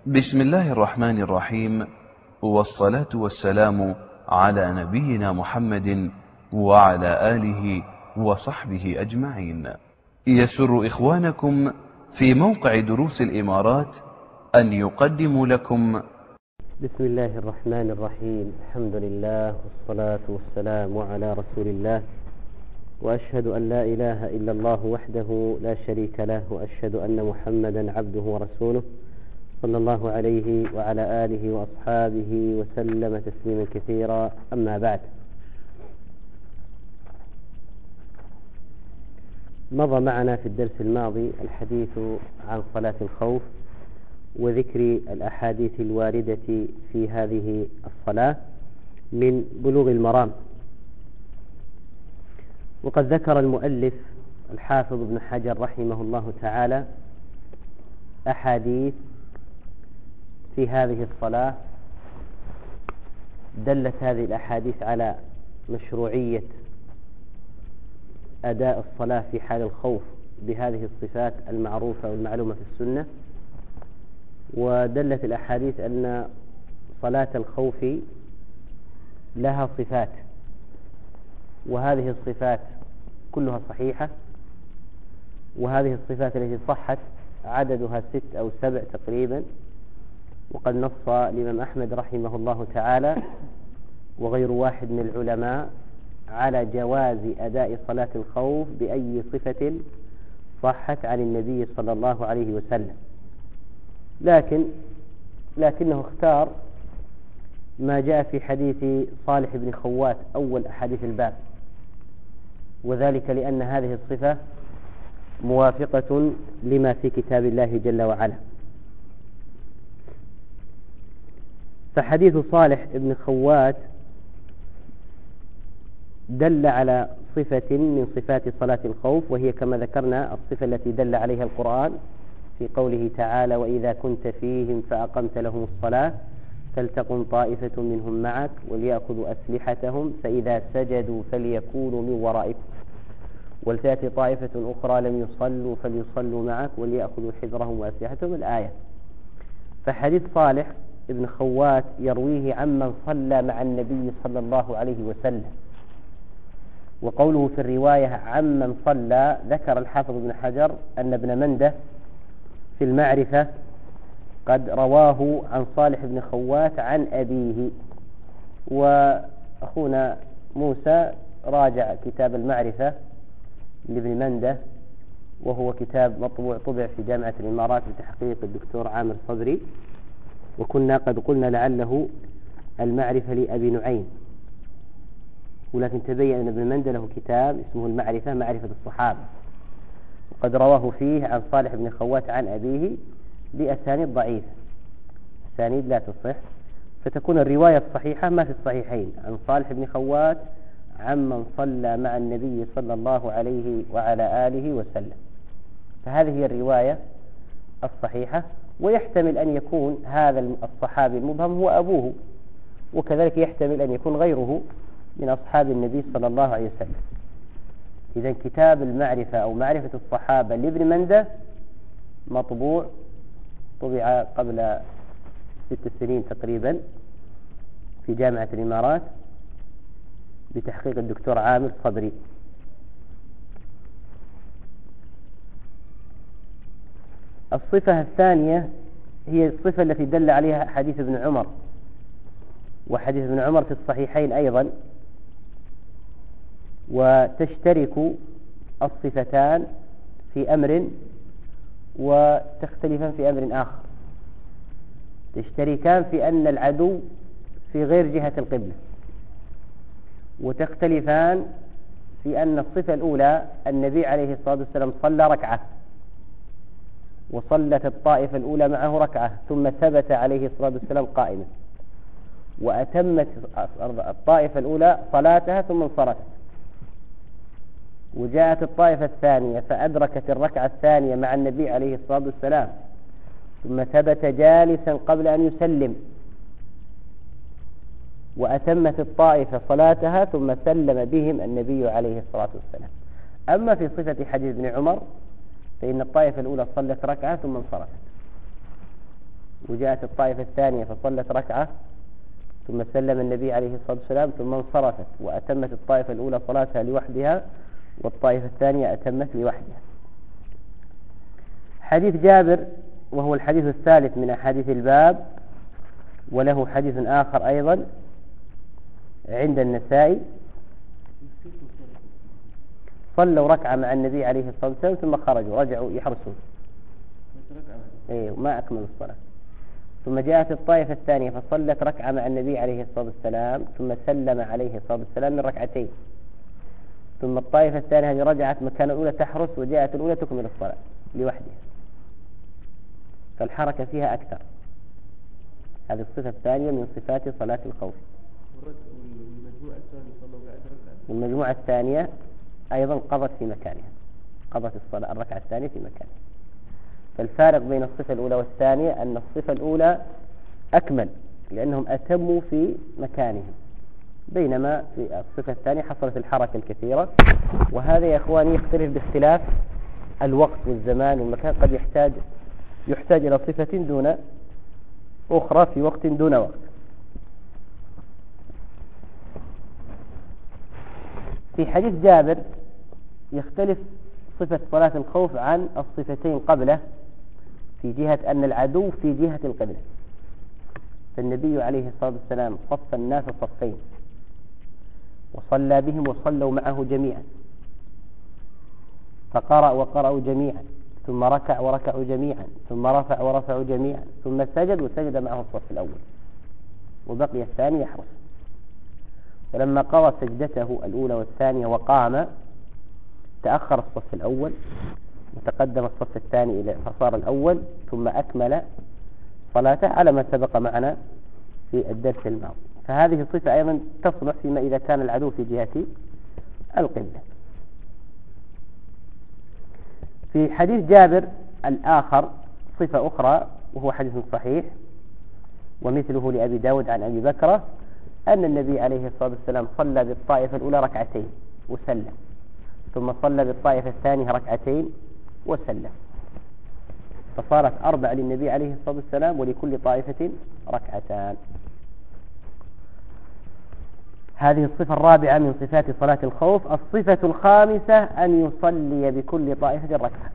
بسم الله الرحمن الرحيم، والصلاة والسلام على نبينا محمد وعلى آله وصحبه أجمعين. يسر إخوانكم في موقع دروس الإمارات أن يقدموا لكم بسم الله الرحمن الرحيم. الحمد لله والصلاة والسلام على رسول الله، وأشهد أن لا إله إلا الله وحده لا شريك له، وأشهد أن محمدا عبده ورسوله صلى الله عليه وعلى آله وأصحابه وسلم تسليما كثيرا. أما بعد، مضى معنا في الدرس الماضي الحديث عن صلاة الخوف وذكر الأحاديث الواردة في هذه الصلاة من بلوغ المرام. وقد ذكر المؤلف الحافظ ابن حجر رحمه الله تعالى أحاديث في هذه الصلاة دلت هذه الأحاديث على مشروعية أداء الصلاة في حال الخوف بهذه الصفات المعروفة والمعلومة في السنة، ودلت الأحاديث أن صلاة الخوف لها صفات، وهذه الصفات كلها صحيحة، وهذه الصفات التي صحت عددها 6 أو 7 تقريبا. وقد نص الإمام أحمد رحمه الله تعالى وغير واحد من العلماء على جواز أداء صلاة الخوف بأي صفة صحت عن النبي صلى الله عليه وسلم، لكنه اختار ما جاء في حديث صالح بن خوات أول أحاديث الباب، وذلك لأن هذه الصفة موافقة لما في كتاب الله جل وعلا. فحديث صالح بن خوات دل على صفة من صفات صلاة الخوف، وهي كما ذكرنا الصفة التي دل عليها القرآن في قوله تعالى: وإذا كنت فيهم فأقمت لهم الصلاة فلتقم طائفة منهم معك وليأخذوا أسلحتهم فإذا سجدوا فليكونوا من ورائكم ولتأتي طائفة أخرى لم يصلوا فليصلوا معك وليأخذوا حذرهم وأسلحتهم، الآية. فحديث صالح ابن خوات يرويه عمن صلى مع النبي صلى الله عليه وسلم، وقوله في الرواية عمن صلى ذكر الحافظ ابن حجر أن ابن منده في المعرفة قد رواه عن صالح بن خوات عن أبيه، وأخونا موسى راجع كتاب المعرفة لابن منده، وهو كتاب مطبوع طبع في جامعة الإمارات بتحقيق الدكتور عامر صدري، وكنا قد قلنا لعله المعرفة لأبي نعيم، ولكن تبين أن ابن منده له كتاب اسمه المعرفة، معرفة الصحابة، وقد رواه فيه عن صالح بن خوات عن أبيه بأسانيد ضعيفة، أسانيد لا تصح، فتكون الرواية الصحيحة ما في الصحيحين عن صالح بن خوات عمن صلى مع النبي صلى الله عليه وعلى آله وسلم. فهذه هي الرواية الصحيحة، ويحتمل أن يكون هذا الصحابي المبهم هو أبوه، وكذلك يحتمل أن يكون غيره من أصحاب النبي صلى الله عليه وسلم. إذن كتاب المعرفة أو معرفة الصحابة لابن منده مطبوع، طبع قبل 6 سنين تقريبا في جامعة الإمارات بتحقيق الدكتور عامر صدري. الصفة الثانية هي الصفة التي دل عليها حديث ابن عمر، وحديث ابن عمر في الصحيحين أيضا، وتشترك الصفتان في أمر وتختلفان في أمر آخر. تشتركان في أن العدو في غير جهة القبلة، وتختلفان في أن الصفة الأولى النبي عليه الصلاة والسلام صلى ركعة، وصلت الطائفة الأولى معه ركعة، ثم ثبت عليه الصلاة والسلام قائما، وأتمت الطائفة الأولى صلاتها ثم انصرفت، وجاءت الطائفة الثانية فأدركت الركعة الثانية مع النبي عليه الصلاة والسلام، ثم ثبت جالسا قبل أن يسلم، وأتمت الطائفة صلاتها ثم سلم بهم النبي عليه الصلاة والسلام. أما في صفة حديث ابن عمر فإن الطائفة الأولى صلت ركعة ثم انصرفت، وجاءت الطائفة الثانية فصلت ركعة ثم سلم النبي عليه الصلاة والسلام ثم انصرفت وأتمت الطائفة الأولى صلاتها لوحدها والطائفة الثانية أتمت لوحدها. حديث جابر وهو الحديث الثالث من أحاديث الباب، وله حديث آخر أيضا عند النسائي، صلوا ركعة مع النبي عليه الصلاة والسلام ثم خرجوا رجعوا يحرسون ما أكملوا الصلاة. ثم جاءت الطائفة الثانية فصلت ركعة مع النبي عليه الصلاة والسلام ثم سلم عليه الصلاة والسلام من ركعتين. ثم الطائفة الثانية هذه رجعت مكان الأولى تحرس وجاءت الأولى تكمل الصلاة لوحدها، فالحركة فيها أكثر. هذه الصفة الثانية من صفات صلاة الخوف. والمجموعة الثانية أيضا قضت في مكانها، قضت الصلاة الركعة الثانية في مكانها. فالفارق بين الصفة الأولى والثانية أن الصفة الأولى أكمل لأنهم أتموا في مكانهم، بينما في الصفة الثانية حصلت الحركة الكثيرة. وهذا يا إخواني يختلف باختلاف الوقت والزمان والمكان، قد يحتاج إلى صفة دون أخرى في وقت دون وقت. في حديث جابر يختلف صفة صلاة الخوف عن الصفتين قبله في جهة أن العدو في جهة القبلة. فالنبي عليه الصلاة والسلام صف الناس صفين وصلى بهم وصلوا معه جميعا، فقرأ وقرأوا جميعا، ثم ركع وركعوا جميعا، ثم رفع ورفعوا جميعا، ثم سجد وسجد معه الصف الأول وبقي الثاني يحرس. فلما قضى سجدته الأولى والثانية وقام تأخر الصف الأول وتقدم الصف الثاني إلى فصار الأول ثم أكمل صلاته على ما سبق معنا في الدرس الماضي. فهذه صفة أيضا تصلح فيما إذا كان العدو في جهة القبلة. في حديث جابر الآخر صفة أخرى وهو حديث صحيح ومثله لأبي داود عن أبي بكرة أن النبي عليه الصلاة والسلام صلى بالطائفة الأولى ركعتين وسلم، ثم صلى بالطائفة الثانية ركعتين وسلم، فصارت 4 للنبي عليه الصلاة والسلام ولكل طائفة ركعتان. هذه الصفة الرابعة من صفات صلاة الخوف. الصفة الخامسة أن يصلي بكل طائفة ركعة،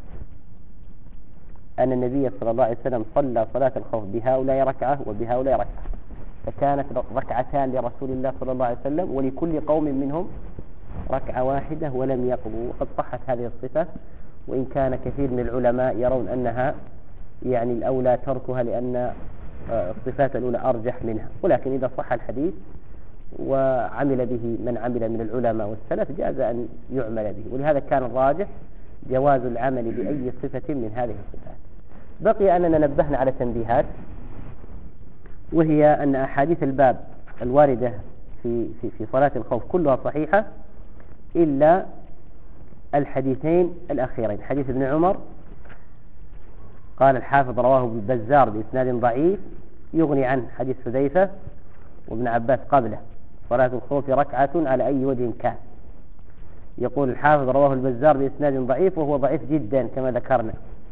أن النبي صلى الله عليه وسلم صلى صلاة الخوف بهؤلاء ركعة وبهؤلاء ركعة، فكانت ركعتان لرسول الله صلى الله عليه وسلم ولكل قوم منهم ركعة واحدة ولم يقضوا. وقد صحت هذه الصفة، وإن كان كثير من العلماء يرون أنها يعني الأولى تركها لأن الصفات الأولى أرجح منها، ولكن إذا صح الحديث وعمل به من عمل من العلماء والسلف جاز أن يعمل به، ولهذا كان الراجح جواز العمل بأي صفة من هذه الصفات. بقي أننا نبهنا على تنبيهات، وهي أن أحاديث الباب الواردة في صلاة الخوف كلها صحيحة إلا الحديثين الأخيرين. حديث ابن عمر قال الحافظ رواه البزار بإسناد ضعيف يغني عن حديث حذيفة وابن عباس قبله، صلاة الخوف ركعة على أي وجه كان. يقول الحافظ رواه البزار بإسناد ضعيف وهو ضعيف جدا كما ذكرنا.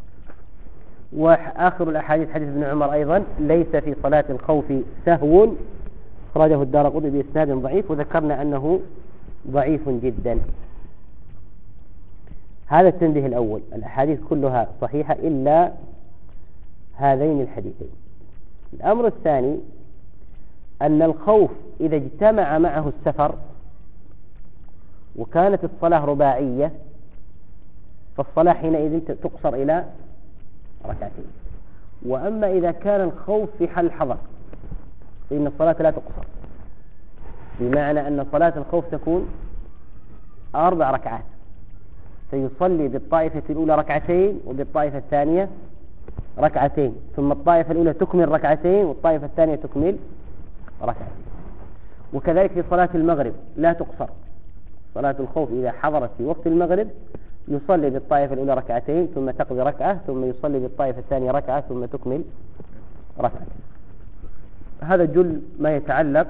وآخر الأحاديث حديث ابن عمر أيضا ليس في صلاة الخوف سهو، أخرجه الدارقطني بإسناد ضعيف وذكرنا أنه ضعيف جدا. هذا التنبيه الأول، الأحاديث كلها صحيحة إلا هذين الحديثين. الأمر الثاني أن الخوف إذا اجتمع معه السفر وكانت الصلاة رباعية فالصلاة حينئذ تقصر إلى ركعتين. وأما إذا كان الخوف في حال الحضر فإن الصلاة لا تقصر، بمعنى أن صلاة الخوف تكون 4 ركعات، فيصلي بالطائفة الأولى ركعتين وبالطائفة الثانية ركعتين، ثم الطائفة الأولى تكمل ركعتين والطائفة الثانية تكمل ركعتين. وكذلك في صلاة المغرب لا تقصر، صلاة الخوف إذا حضرت في وقت المغرب يصلي بالطائفة الأولى ركعتين ثم تقضي ركعة، ثم يصلي بالطائفة الثانية ركعة ثم تكمل ركعة. هذا جل ما يتعلق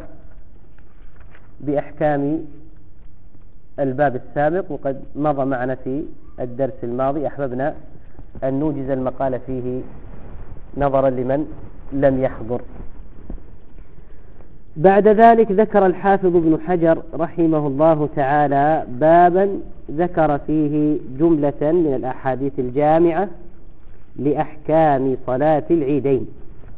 بأحكام الباب السابق، وقد مضى معنا في الدرس الماضي. أحببنا أن نوجز المقال فيه نظرا لمن لم يحضر. بعد ذلك ذكر الحافظ ابن حجر رحمه الله تعالى بابا ذكر فيه جملة من الأحاديث الجامعة لأحكام صلاة العيدين.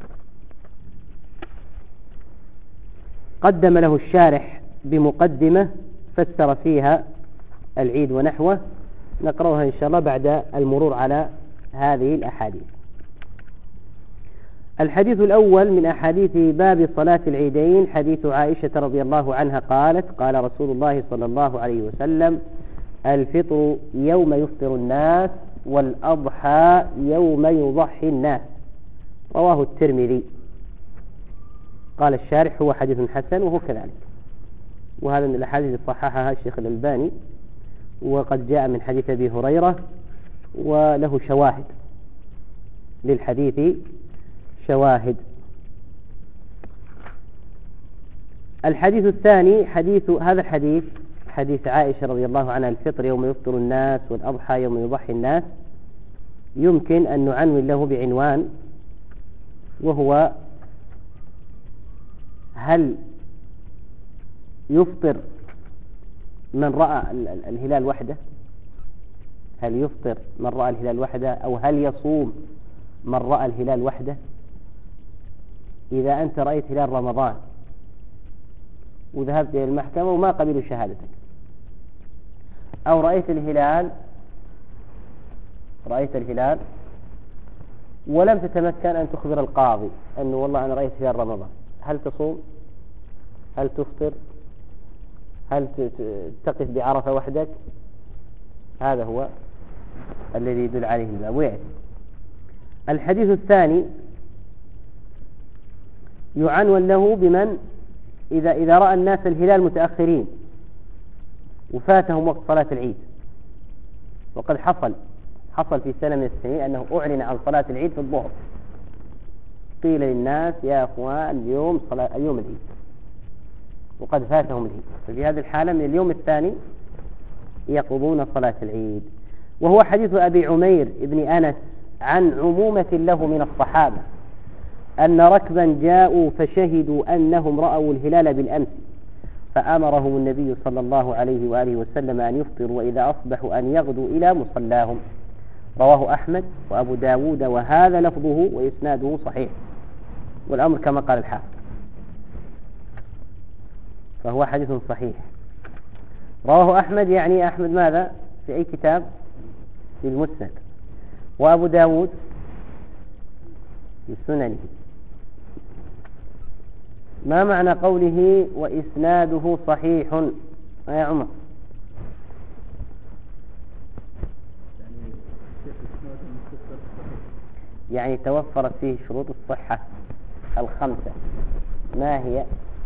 قدم له الشارح بمقدمة فسر فيها العيد ونحوه، نقرأها إن شاء الله بعد المرور على هذه الأحاديث. الحديث الأول من أحاديث باب صلاة العيدين حديث عائشة رضي الله عنها قالت: قال رسول الله صلى الله عليه وسلم: الفطر يوم يفطر الناس، والأضحى يوم يضحي الناس. رواه الترمذي. قال الشارح: هو حديث حسن، وهو كذلك، وهذا من الأحاديث صححها الشيخ الألباني، وقد جاء من حديث أبي هريرة وله شواهد، للحديث شواهد. الحديث الثاني هذا الحديث حديث عائشة رضي الله عنها: الفطر يوم يفطر الناس، والأضحى يوم يضحي الناس. يمكن أن نعنون له بعنوان، وهو: هل يفطر من رأى الهلال وحده؟ هل يفطر من رأى الهلال وحده، أو هل يصوم من رأى الهلال وحده؟ إذا أنت رأيت هلال رمضان وذهبت إلى المحكمة وما قبلوا شهادتك، أو رأيت الهلال ولم تتمكن أن تخبر القاضي أنه والله أنا رأيت هلال رمضان، هل تصوم؟ هل تفطر؟ هل تقف بعرفة وحدك؟ هذا هو الذي يدل عليه الباب ويأتي. الحديث الثاني يعنون له بمن إذا رأى الناس الهلال متأخرين وفاتهم وقت صلاة العيد، وقد حصل في سنة من السنين أنه أعلن عن صلاة العيد في الظهر، قيل للناس: يا أخوان اليوم العيد، وقد فاتهم العيد. ففي هذه الحالة من اليوم الثاني يقضون صلاة العيد. وهو حديث أبي عمير ابن أنس عن عمومة له من الصحابة أن ركبا جاءوا فشهدوا أنهم رأوا الهلال بالأمس، فأمرهم النبي صلى الله عليه وآله وسلم أن يفطروا، وإذا أصبحوا أن يغدوا إلى مصلاهم. رواه أحمد وأبو داود، وهذا لفظه وإسناده صحيح، والأمر كما قال الحافظ، فهو حديث صحيح. رواه أحمد، يعني أحمد ماذا؟ في أي كتاب؟ في المسند. وأبو داود في سننه. ما معنى قوله وإسناده صحيح يا عمر؟ يعني توفرت فيه شروط الصحة الخمسة. ما هي؟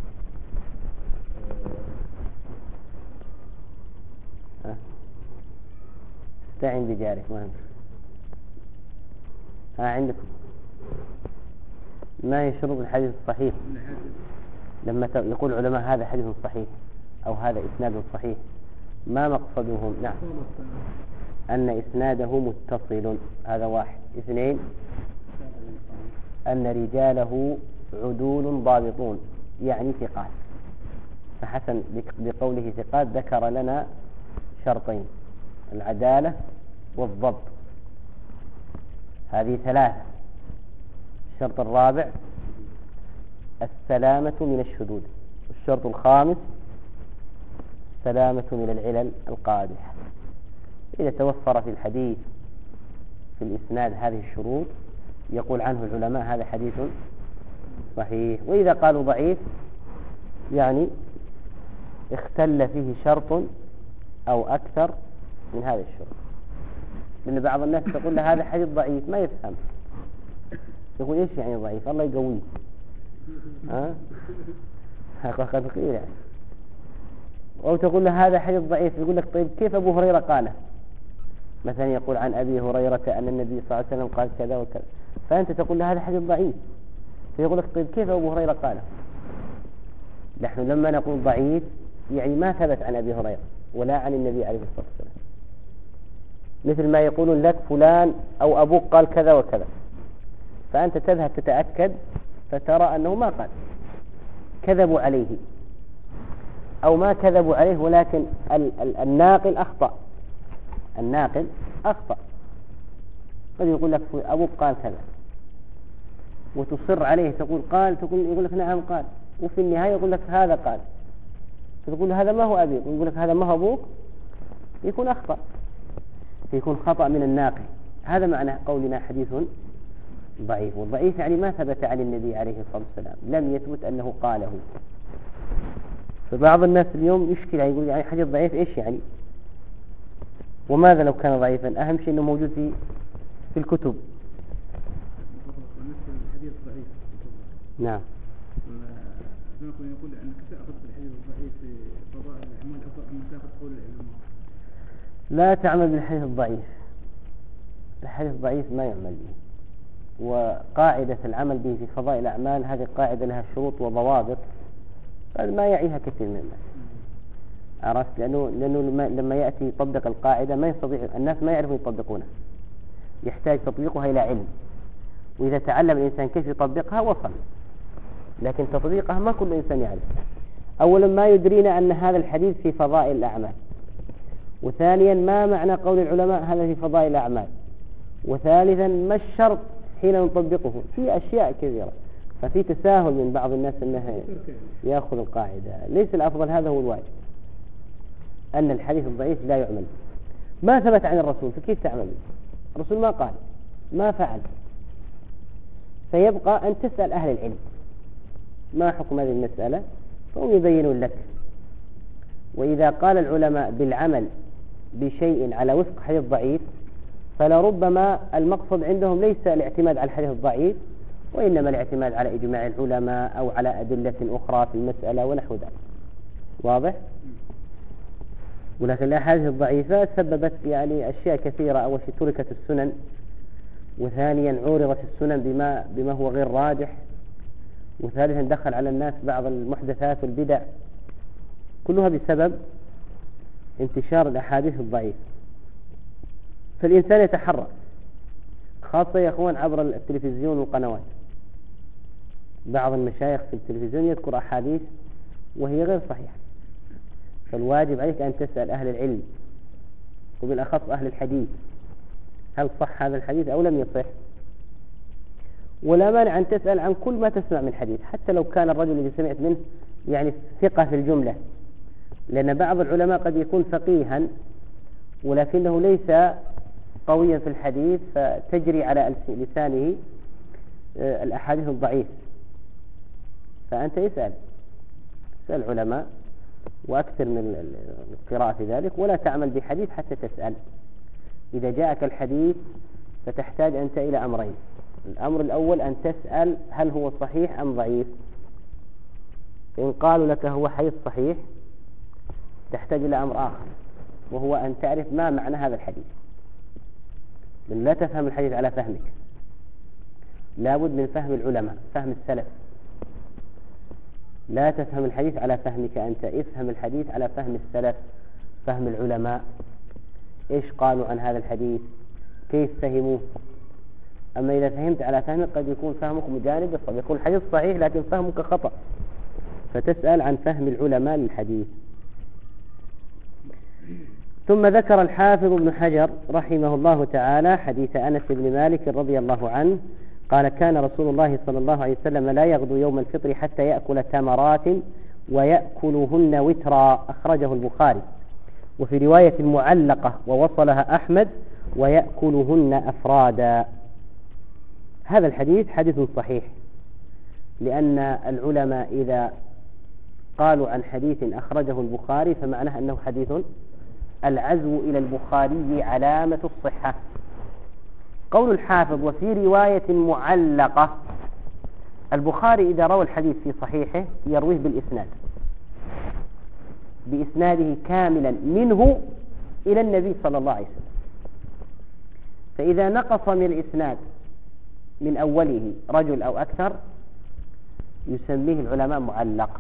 استعن بجارك. عندكم ما هي شروط الحديث الصحيح؟ لما يقول العلماء هذا حديث صحيح أو هذا إسناد صحيح، ما مقصدهم؟ نعم، أن إسناده متصل، هذا واحد. اثنين، أن رجاله عدول ضابطون، يعني ثقات. فحسن بقوله ثقات ذكر لنا شرطين: العدالة والضبط، هذه ثلاثة. الشرط الرابع السلامة من الشذوذ، والشرط الخامس السلامة من العلل القادحة. إذا توفر في الحديث في الإسناد هذه الشروط يقول عنه العلماء هذا حديث صحيح. وإذا قالوا ضعيف يعني اختل فيه شرط أو أكثر من هذا الشرط. لأن بعض الناس تقول له هذا حديث ضعيف، ما يفهم، يقول إيش يعني ضعيف؟ الله يقويه. قد قيل يعني. أو تقول له هذا حديث ضعيف، يقول لك طيب كيف أبو هريرة قاله؟ مثلا يقول عن أبي هريرة أن النبي صلى الله عليه وسلم قال كذا وكذا، فأنت تقول له هذا حديث ضعيف، فيقول لك طيب كيف أبو هريرة قاله؟ نحن لما نقول ضعيف يعني ما ثبت عن أبي هريرة ولا عن النبي عليه الصلاة والسلام، مثل ما يقولون لك فلان أو أبوك قال كذا وكذا، فأنت تذهب تتأكد فترى أنه ما قال، كذبوا عليه أو ما كذبوا عليه، ولكن الناقل أخطأ. الناقل أخطأ، قد يقول لك أبوك قال كذا وتصر عليه، تقول قال، يقول لك نعم قال، وفي النهاية يقول لك هذا قال، تقول هذا ما هو أبيك، ويقول لك هذا ما هو أبوك، يكون أخطأ، يكون خطأ من الناقل. هذا معنى قولنا حديث ضعيف. والضعيف يعني ما ثبت عن النبي عليه الصلاة والسلام، لم يثبت أنه قاله. فبعض الناس اليوم يشكل، يقول يعني حديث ضعيف إيش يعني؟ وماذا لو كان ضعيفا؟ أهم شيء أنه موجود في الكتب. الحديث ضعيف. نعم. يقول أنك تأخذ بالحديث الضعيف في فضائل الأعمال أفضل من تأخذ قول العلماء. لا تعمل بالحديث الضعيف. الحديث الضعيف ما يعمل به. وقاعدة العمل به في فضائل الأعمال هذه قاعدة لها شروط وضوابط، ما يعيها كثير من الناس. عرفت؟ لأنه لما يأتي يطبق القاعدة ما يستطيع الناس، ما يعرفون يطبقونها، يحتاج تطبيقها إلى علم، وإذا تعلم الإنسان كيف يطبقها وصل، لكن تطبيقها ما كل إنسان يعرف. أولا ما يدرينا أن هذا الحديث في فضائل الأعمال، وثانيا ما معنى قول العلماء هذا في فضائل الأعمال، وثالثا ما الشرط حين نطبقه. في أشياء كثيرة، ففي تساهل من بعض الناس أنه يأخذ القاعدة. ليس الأفضل، هذا هو الواجب، أن الحديث الضعيف لا يعمل، ما ثبت عن الرسول، فكيف تعمل؟ الرسول ما قال، ما فعل، فيبقى أن تسأل أهل العلم ما حكم هذه المسألة، فهم يبينون لك. وإذا قال العلماء بالعمل بشيء على وفق حديث ضعيف، فلربما المقصد عندهم ليس الاعتماد على الحديث الضعيف، وإنما الاعتماد على إجماع العلماء أو على أدلة أخرى في المسألة ونحو ذلك. واضح؟ ولكن الأحاديث الضعيفة سببت يعني أشياء كثيرة. أول شيء تركت السنن، وثانيا عورضت السنن بما هو غير راجح، وثالثا دخل على الناس بعض المحدثات والبدع، كلها بسبب انتشار الأحاديث الضعيفة. فالإنسان يتحرى، خاصة يا أخوان عبر التلفزيون والقنوات. بعض المشايخ في التلفزيون يذكر أحاديث وهي غير صحيحة، فالواجب عليك أن تسأل أهل العلم، وبالأخص أهل الحديث، هل صح هذا الحديث أو لم يصح. ولا مانع أن تسأل عن كل ما تسمع من حديث، حتى لو كان الرجل الذي سمعت منه يعني ثقة في الجملة، لأن بعض العلماء قد يكون فقيها ولكنه ليس قويا في الحديث، فتجري على لسانه الأحاديث الضعيف. فأنت اسأل علماء، وأكثر من القراءة في ذلك، ولا تعمل بحديث حتى تسأل. إذا جاءك الحديث فتحتاج أنت إلى أمرين. الأمر الأول أن تسأل هل هو صحيح أم ضعيف. إن قالوا لك هو حديث صحيح تحتاج إلى أمر آخر، وهو أن تعرف ما معنى هذا الحديث. من لا تفهم الحديث على فهمك، لابد من فهم العلماء، فهم السلف. لا تفهم الحديث على فهمك أنت، افهم الحديث على فهم السلف، فهم العلماء، إيش قالوا عن هذا الحديث، كيف فهموه. أما إذا فهمت على فهمك قد يكون فهمك مجانب، يكون الحديث صحيح لكن فهمك خطأ، فتسأل عن فهم العلماء للحديث. ثم ذكر الحافظ ابن حجر رحمه الله تعالى حديث أنس بن مالك رضي الله عنه قال: كان رسول الله صلى الله عليه وسلم لا يغدو يوم الفطر حتى يأكل تمرات ويأكلهن وترا، أخرجه البخاري. وفي رواية معلقة ووصلها أحمد: ويأكلهن أفرادا. هذا الحديث حديث صحيح، لأن العلماء إذا قالوا عن حديث أخرجه البخاري فمعناه أنه حديث. العزو إلى البخاري علامة الصحة. قول الحافظ: وفي رواية معلقة، البخاري إذا روى الحديث في صحيحه يرويه بإسناده كاملا منه إلى النبي صلى الله عليه وسلم. فإذا نقص من الإسناد من أوله رجل أو أكثر يسميه العلماء معلق.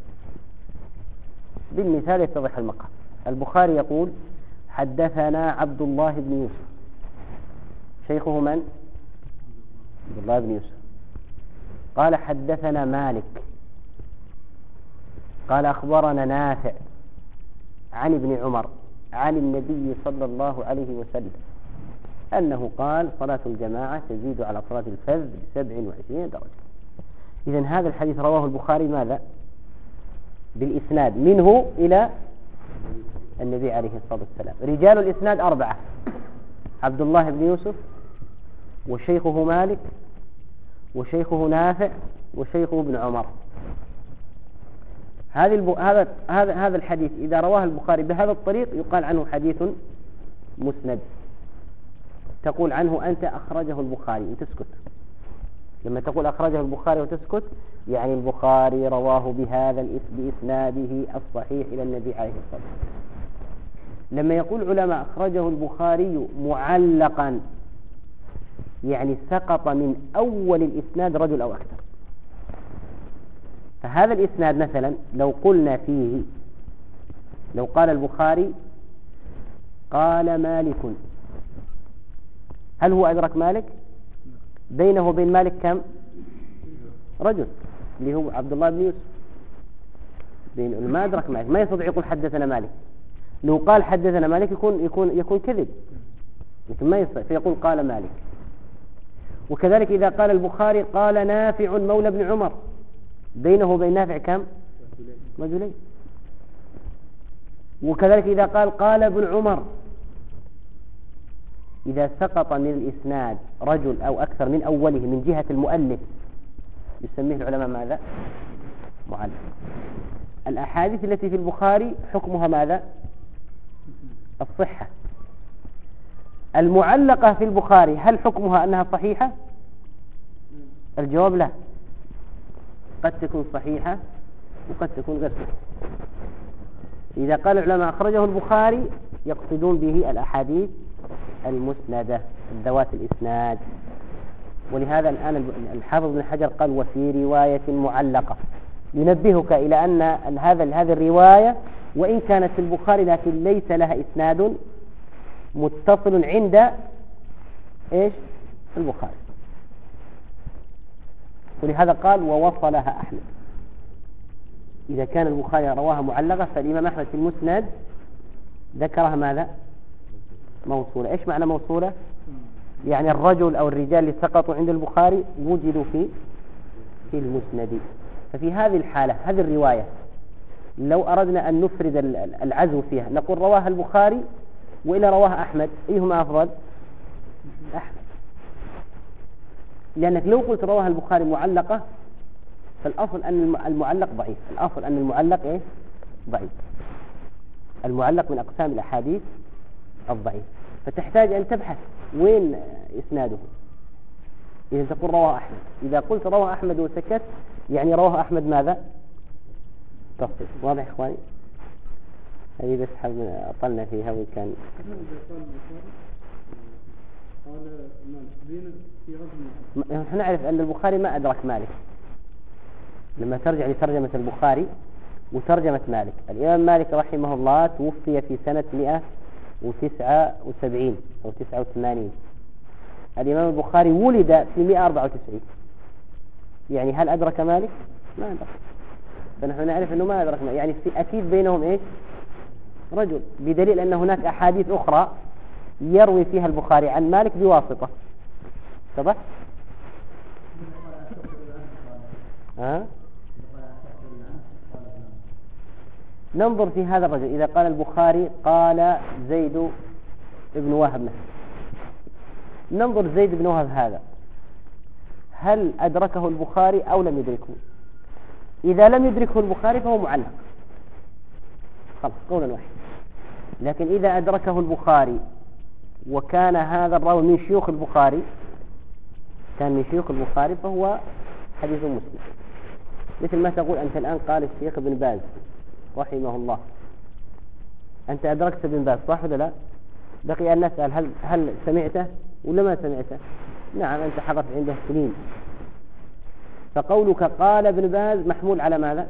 بالمثال يتضح المقام. البخاري يقول: حدثنا عبد الله بن يوسف. شيخه من؟ عبد الله بن يوسف. قال حدثنا مالك قال أخبرنا نافع عن ابن عمر عن النبي صلى الله عليه وسلم أنه قال صلاة الجماعة تزيد على صلاة الفذ ب27 درجة. إذن هذا الحديث رواه البخاري ماذا؟ بالإسناد منه إلى النبي عليه الصلاة والسلام. رجال الإسناد 4: عبد الله بن يوسف، وشيخه مالك، وشيخه نافع، وشيخه ابن عمر. هذا الحديث إذا رواه البخاري بهذا الطريق يقال عنه حديث مسند، تقول عنه أنت أخرجه البخاري وتسكت. لما تقول أخرجه البخاري وتسكت يعني البخاري رواه بإسناده الصحيح إلى النبي عليه الصلاة والسلام. لما يقول علماء أخرجه البخاري معلقا يعني سقط من أول الإسناد رجل أو أكثر. فهذا الإسناد مثلا لو قلنا فيه، لو قال البخاري قال مالك، هل هو أدرك مالك؟ بينه وبين مالك كم؟ رجل اللي هو عبد الله بن يوسف، ما أدرك مالك، ما يستطيع يقول حدثنا مالك. لو قال حدثنا مالك يكون كذب، لكن ما يستطيع فيقول قال مالك. وكذلك إذا قال البخاري قال نافع مولى بن عمر، بينه وبين نافع كم؟ رجلين. وكذلك إذا قال ابن عمر، إذا سقط من الإسناد رجل أو أكثر من أوله من جهة المؤلف يسميه العلماء ماذا؟ معلق. الأحاديث التي في البخاري حكمها ماذا؟ الصحة. المعلقة في البخاري هل حكمها أنها صحيحة؟ الجواب لا، قد تكون صحيحة وقد تكون غير صحيحة. إذا قال العلماء أخرجه البخاري يقصدون به الأحاديث المسندة ذوات الإسناد. ولهذا الآن الحافظ بن حجر قال وفي رواية معلقة، ينبهك إلى أن هذه الرواية وإن كانت في البخاري لكن ليس لها إسناد متصل عند إيش؟ البخاري. ولهذا قال ووصلها أحمد. إذا كان البخاري رواها معلقة فالإمام أحمد في المسند ذكرها ماذا؟ موصولة. إيش معنى موصولة؟ يعني الرجل أو الرجال اللي سقطوا عند البخاري وجدوا في المسند. ففي هذه الحالة هذه الرواية لو أردنا أن نفرد العزو فيها نقول رواها البخاري وإلا رواها أحمد، أيهما أفضل؟ أحمد. لأنك لو قلت رواها البخاري معلقة فالأصل أن المعلق ضعيف. الأصل أن المعلق إيه؟ ضعيف. المعلق من أقسام الأحاديث الضعيف، فتحتاج أن تبحث وين إسناده. إذا تقول رواه أحمد، إذا قلت رواه أحمد وسكت يعني رواه أحمد ماذا؟ تفصيل. واضح إخواني؟ هذه بس حابين أطلنا فيها وكان نحن نعرف أن البخاري ما أدرك مالك. لما ترجع لترجمة البخاري وترجمة مالك، الإمام مالك رحمه الله توفي في سنة 179 أو 89. الإمام البخاري ولد في 194. يعني هل أدرك مالك؟ ما أدرك. فنحن نعرف أنه ما أدرك مالك، يعني في أكيد بينهم إيش؟ رجل، بدليل أن هناك أحاديث أخرى يروي فيها البخاري عن مالك بواسطة. صح؟ ننظر في هذا الرجل. إذا قال البخاري قال زيد بن وهب مثلا، ننظر زيد بن وهب هذا هل أدركه البخاري أو لم يدركه؟ إذا لم يدركه البخاري فهو معلق خلاص قولا واحد. لكن إذا أدركه البخاري وكان هذا الراوي من شيوخ البخاري، كان من شيوخ البخاري فهو حديث مسلم. مثل ما تقول أنت الآن قال الشيخ ابن باز رحمه الله، أنت أدركت ابن باز صح ولا لا؟ بقي أن نسأل هل سمعته ولا ما سمعته؟ نعم أنت حضرت عنده سنين. فقولك قال ابن باز محمول على ماذا؟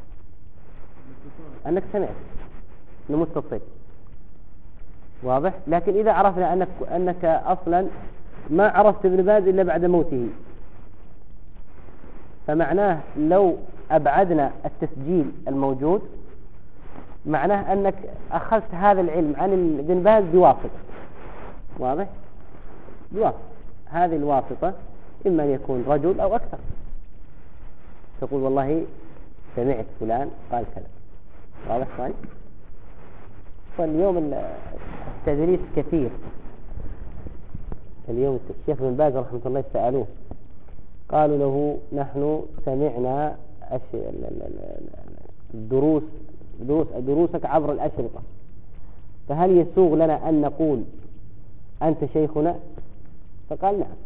أنك سمعت أنه متصل. واضح؟ لكن إذا عرفنا أنك أصلا ما عرفت ابن باز إلا بعد موته، فمعناه لو أبعدنا التسجيل الموجود معناه أنك أخذت هذا العلم عن ابن باز بواسطة. واضح؟ بواسطة. هذه الواسطة إما أن يكون رجل أو أكثر. تقول والله سمعت فلان قال كذا. واضح صحيح؟ واليوم التدريس كثير. اليوم الشيخ ابن باز رحمه الله سألوه قالوا له نحن سمعنا دروسك عبر الأشرطة، فهل يسوغ لنا أن نقول أنت شيخنا؟ فقال نعم.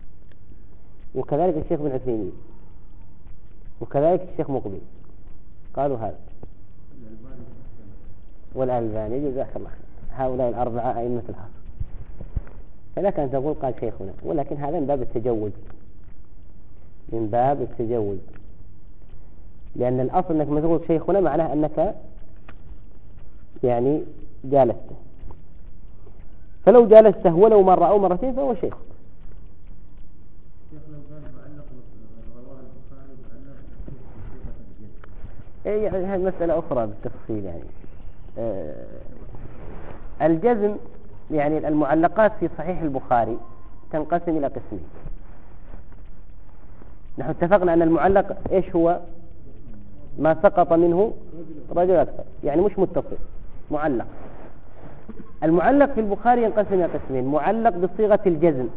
وكذلك الشيخ بن عثيمين وكذلك الشيخ مقبل قالوا هذا، والألباني جزاك الله خير. هؤلاء الأربعة أئمة العصر، فلك أن تقول قال شيخنا، ولكن هذا من باب التجوز، من باب التجوز، لأن الأصل أنك ما تقول شيخنا معناه أنك يعني جالسته، فلو جالسته ولو مرة أو مرتين فهو شيخ. يعني هذه مسألة أخرى بالتفصيل. يعني الجزم يعني المعلقات في صحيح البخاري تنقسم إلى قسمين. نحن اتفقنا أن المعلق إيش هو؟ ما سقط منه رجل أكثر، يعني مش متصل، معلق. المعلق في البخاري ينقسم إلى قسمين: معلق بصيغة الجزم،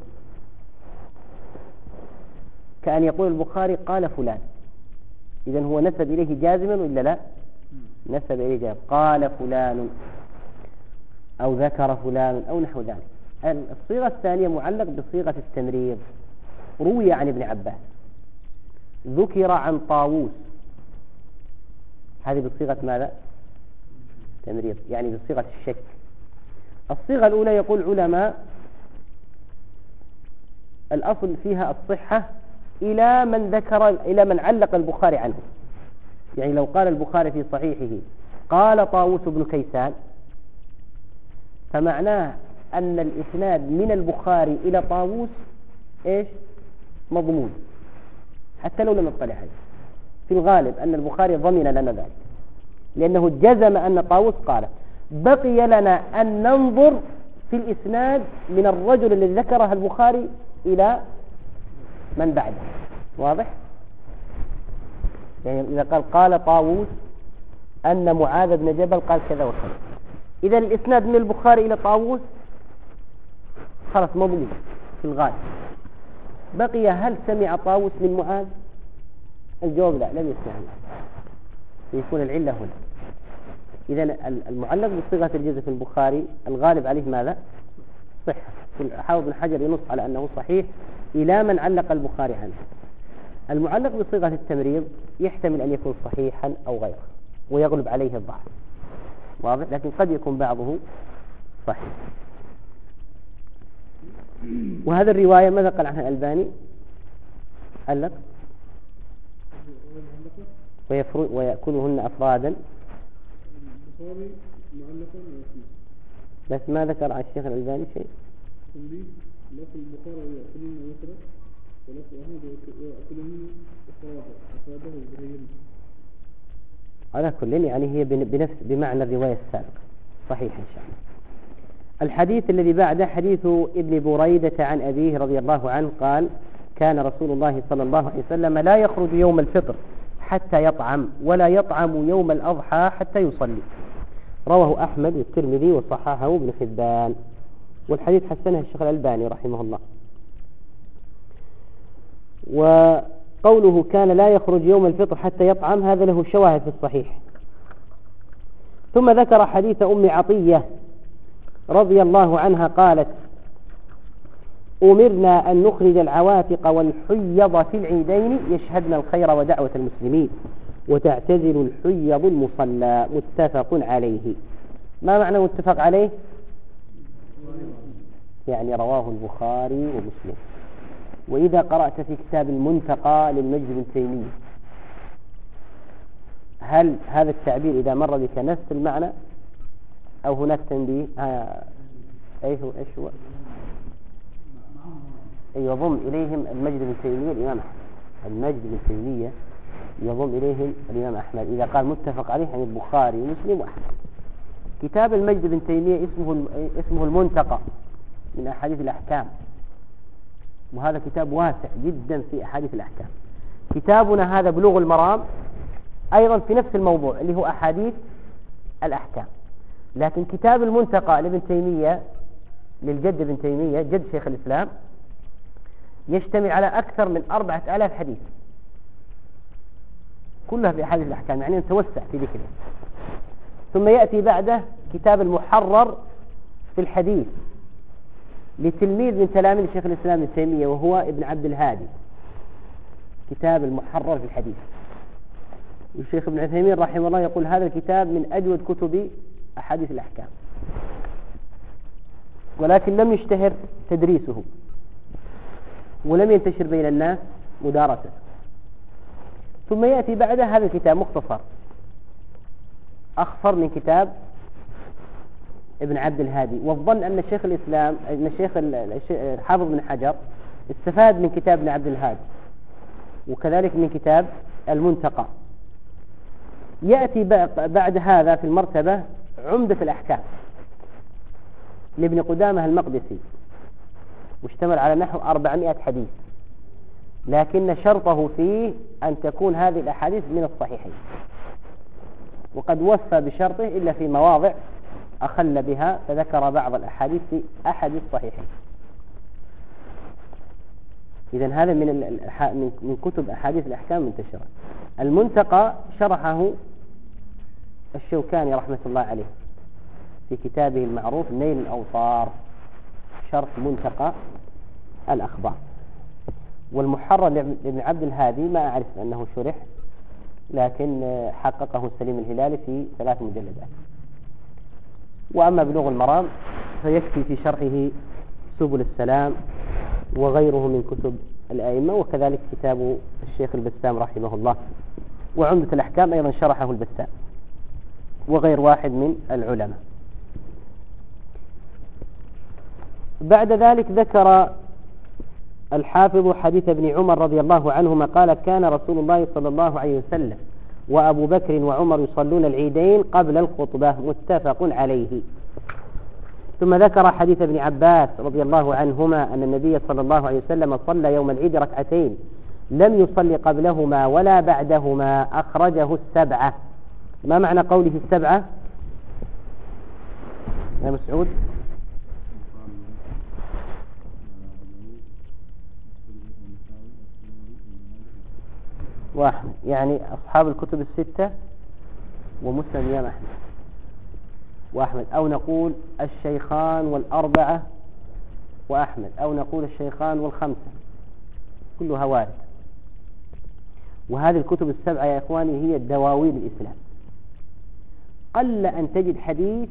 كأن يقول البخاري قال فلان، إذن هو نسب إليه جازما وإلا لا؟ نسب إليه جازما، قال فلان أو ذكر فلان أو نحو ذلك. الصيغة الثانية معلق بصيغة التمريض، روي عن ابن عباس، ذكر عن طاووس، هذه بصيغة ماذا؟ تمريض، يعني بصيغة الشك. الصيغة الأولى يقول علماء الأصل فيها الصحة إلى من علق البخاري عنه. يعني لو قال البخاري في صحيحه قال طاووس بن كيسان، فمعناه أن الإسناد من البخاري إلى طاووس إيش؟ مضمون، حتى لو لم نطلع عليه. في الغالب أن البخاري ضمن لنا ذلك، لأنه جزم أن طاووس قال. بقي لنا أن ننظر في الإسناد من الرجل الذي ذكره البخاري إلى من بعده. واضح؟ يعني إذا قال طاووس أن معاذ بن جبل قال كذا وكذا، إذا الإسناد من البخاري إلى طاووس خلاص مضمون في الغالب. بقي هل سمع طاووس من معاذ؟ الجواب لا، لم يسمع معاذ، يكون العلة هنا. إذا المعلق بصيغة الجزم في البخاري الغالب عليه ماذا؟ صحة. حافظ بن حجر ينص على أنه صحيح إلى من علق البخاري عنه. المعلق بصيغة التمريض يحتمل أن يكون صحيحا أو غيره ويغلب عليه الضعف، واضح، لكن قد يكون بعضه صحيح. وهذا الرواية ماذا قال عنها الألباني؟ علق ويأكلهن أفرادا، بس ما ذكر عن الشيخ الألباني شيء. لكن البخاري يأكلهن وترا، ولكن أحمد يأكلهن أفراده الزهيري. على كل يعني هي بنفس بمعنى الرواية السابقة، صحيح إن شاء الله. الحديث الذي بعده حديث ابن بريدة عن أبيه رضي الله عنه قال: كان رسول الله صلى الله عليه وسلم لا يخرج يوم الفطر حتى يطعم، ولا يطعم يوم الأضحى حتى يصلي. رواه أحمد والترمذي وصححه ابن حبان، والحديث حسنه الشيخ الألباني رحمه الله. وقوله كان لا يخرج يوم الفطر حتى يطعم هذا له شواهد في الصحيح. ثم ذكر حديث أم عطية رضي الله عنها قالت: أمرنا أن نخرج العواتق والحيض في العيدين يشهدن الخير ودعوة المسلمين وتعتزل الحيض المصلى. متفق عليه. ما معنى متفق عليه؟ يعني رواه البخاري ومسلم. وإذا قرأت في كتاب المنتقى للمجد بن تيمية، هل هذا التعبير إذا مر بك نفس المعنى أو هناك تنبيه؟ إيش هو؟ أيوة، ضم إليهم المجد بن تيمية الإمام أحمد. المجد بن تيمية يضم إليهم الإمام أحمد. إذا قال متفق عليه عن البخاري ومسلم وأحمد. كتاب المجد بن تيمية اسمه المنتقى من أحاديث الأحكام، وهذا كتاب واسع جدا في أحاديث الأحكام. كتابنا هذا بلوغ المرام أيضا في نفس الموضوع اللي هو أحاديث الأحكام، لكن كتاب المنتقى لابن تيمية للجد ابن تيمية جد شيخ الإسلام يشتمل على أكثر من 4000 حديث كلها في أحاديث الأحكام، يعني نتوسع في ذكره. ثم يأتي بعده كتاب المحرر في الحديث لتلميذ من تلاميذ شيخ الإسلام ابن تيمية وهو ابن عبد الهادي، كتاب المحرر في الحديث. والشيخ ابن عثيمين رحمه الله يقول هذا الكتاب من أجود كتب أحاديث الأحكام، ولكن لم يشتهر تدريسه ولم ينتشر بين الناس مدارسته. ثم يأتي بعده هذا الكتاب مختصر أخفر من كتاب ابن عبد الهادي، والظن أن الشيخ الإسلام أن الشيخ الحافظ بن حجر استفاد من كتاب ابن عبد الهادي وكذلك من كتاب المنتقى. يأتي بعد هذا في المرتبة عمدة الأحكام لابن قدامة المقدسي، مشتمل على نحو 400 حديث، لكن شرطه فيه أن تكون هذه الأحاديث من الصحيحين، وقد وفى بشرطه إلا في مواضع أخل بها، فذكر بعض الأحاديث في أحد الصحيحين. إذن هذا من كتب أحاديث الأحكام منتشرة. المنتقى شرحه الشوكاني رحمة الله عليه في كتابه المعروف نيل الأوطار، شرح منتقى الأخبار. والمحرر لابن عبد الهادي ما أعرف أنه شرح، لكن حققه سليم الهلالي في 3 مجلدات. وأما بلوغ المرام فيكفي في شرحه سبل السلام وغيره من كتب الأئمة، وكذلك كتاب الشيخ البسام رحمه الله. وعمدة الأحكام أيضا شرحه البسام وغير واحد من العلماء. بعد ذلك ذكر الحافظ حديث ابن عمر رضي الله عنهما قال كان رسول الله صلى الله عليه وسلم وأبو بكر وعمر يصلون العيدين قبل الخطبة، متفق عليه. ثم ذكر حديث ابن عباس رضي الله عنهما أن النبي صلى الله عليه وسلم صلى يوم العيد ركعتين لم يصلي قبلهما ولا بعدهما، أخرجه 7. ما معنى قوله 7 يا مسعود؟ وأحمد، يعني أصحاب الكتب 6 ومسلم يا أحمد وأحمد، أو نقول الشيخان وال4 وأحمد، أو نقول الشيخان وال5، كلها وارد. وهذه الكتب 7 يا إخواني هي الدواوين الإسلام. قل أن تجد حديث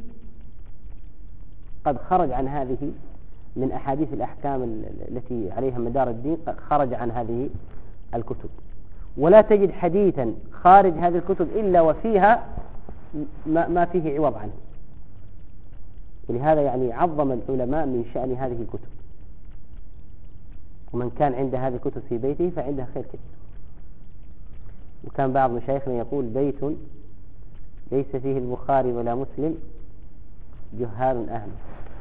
قد خرج عن هذه من أحاديث الأحكام التي عليها مدار الدين، قد خرج عن هذه الكتب، ولا تجد حديثا خارج هذه الكتب إلا وفيها ما فيه عوض عنه. ولهذا يعني عظم العلماء من شأن هذه الكتب، ومن كان عند هذه الكتب في بيته فعنده خير كثير. وكان بعض مشايخنا يقول بيت ليس فيه البخاري ولا مسلم جهال أهله،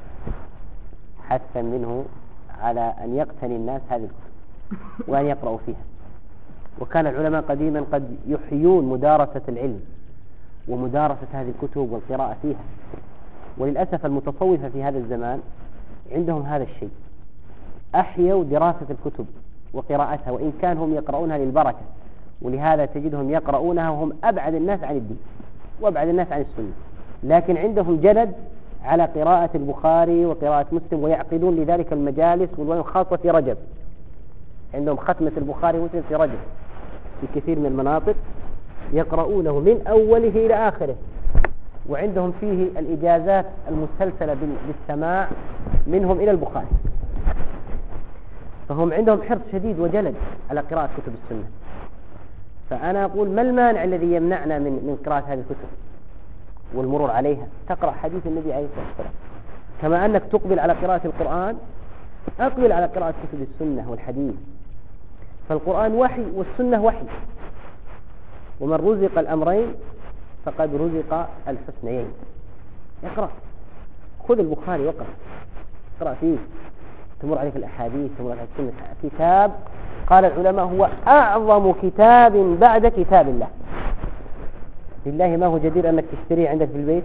حثا منه على أن يقتني الناس هذه الكتب وأن يقرأوا فيها. وكان العلماء قديما قد يحيون مدارسة العلم ومدارسة هذه الكتب والقراءة فيها، وللأسف المتصوفة في هذا الزمان عندهم هذا الشيء، أحيوا دراسة الكتب وقراءتها، وإن كان هم يقرؤونها للبركة، ولهذا تجدهم يقرؤونها وهم أبعد الناس عن الدين وأبعد الناس عن السنة، لكن عندهم جلد على قراءة البخاري وقراءة مسلم، ويعقدون لذلك المجالس، خاصة في رجب عندهم ختمة البخاري ومسلم في رجب في كثير من المناطق، يقرؤونه من أوله إلى آخره، وعندهم فيه الإجازات المسلسلة بالسماع منهم إلى البخاري. فهم عندهم حرص شديد وجلد على قراءة كتب السنة. فأنا أقول ما المانع الذي يمنعنا من قراءة هذه الكتب والمرور عليها؟ تقرأ حديث النبي عليه الصلاة والسلام، كما أنك تقبل على قراءة القرآن أقبل على قراءة كتب السنة والحديث. فالقرآن وحي والسنة وحي، ومن رزق الأمرين فقد رزق الحسنيين. اقرأ، خذ البخاري واقرأ، اقرأ فيه، تمر عليك الأحاديث، تمر عليك السنة. كتاب قال العلماء هو أعظم كتاب بعد كتاب الله. بالله ما هو جدير أنك تشتريه عندك في البيت؟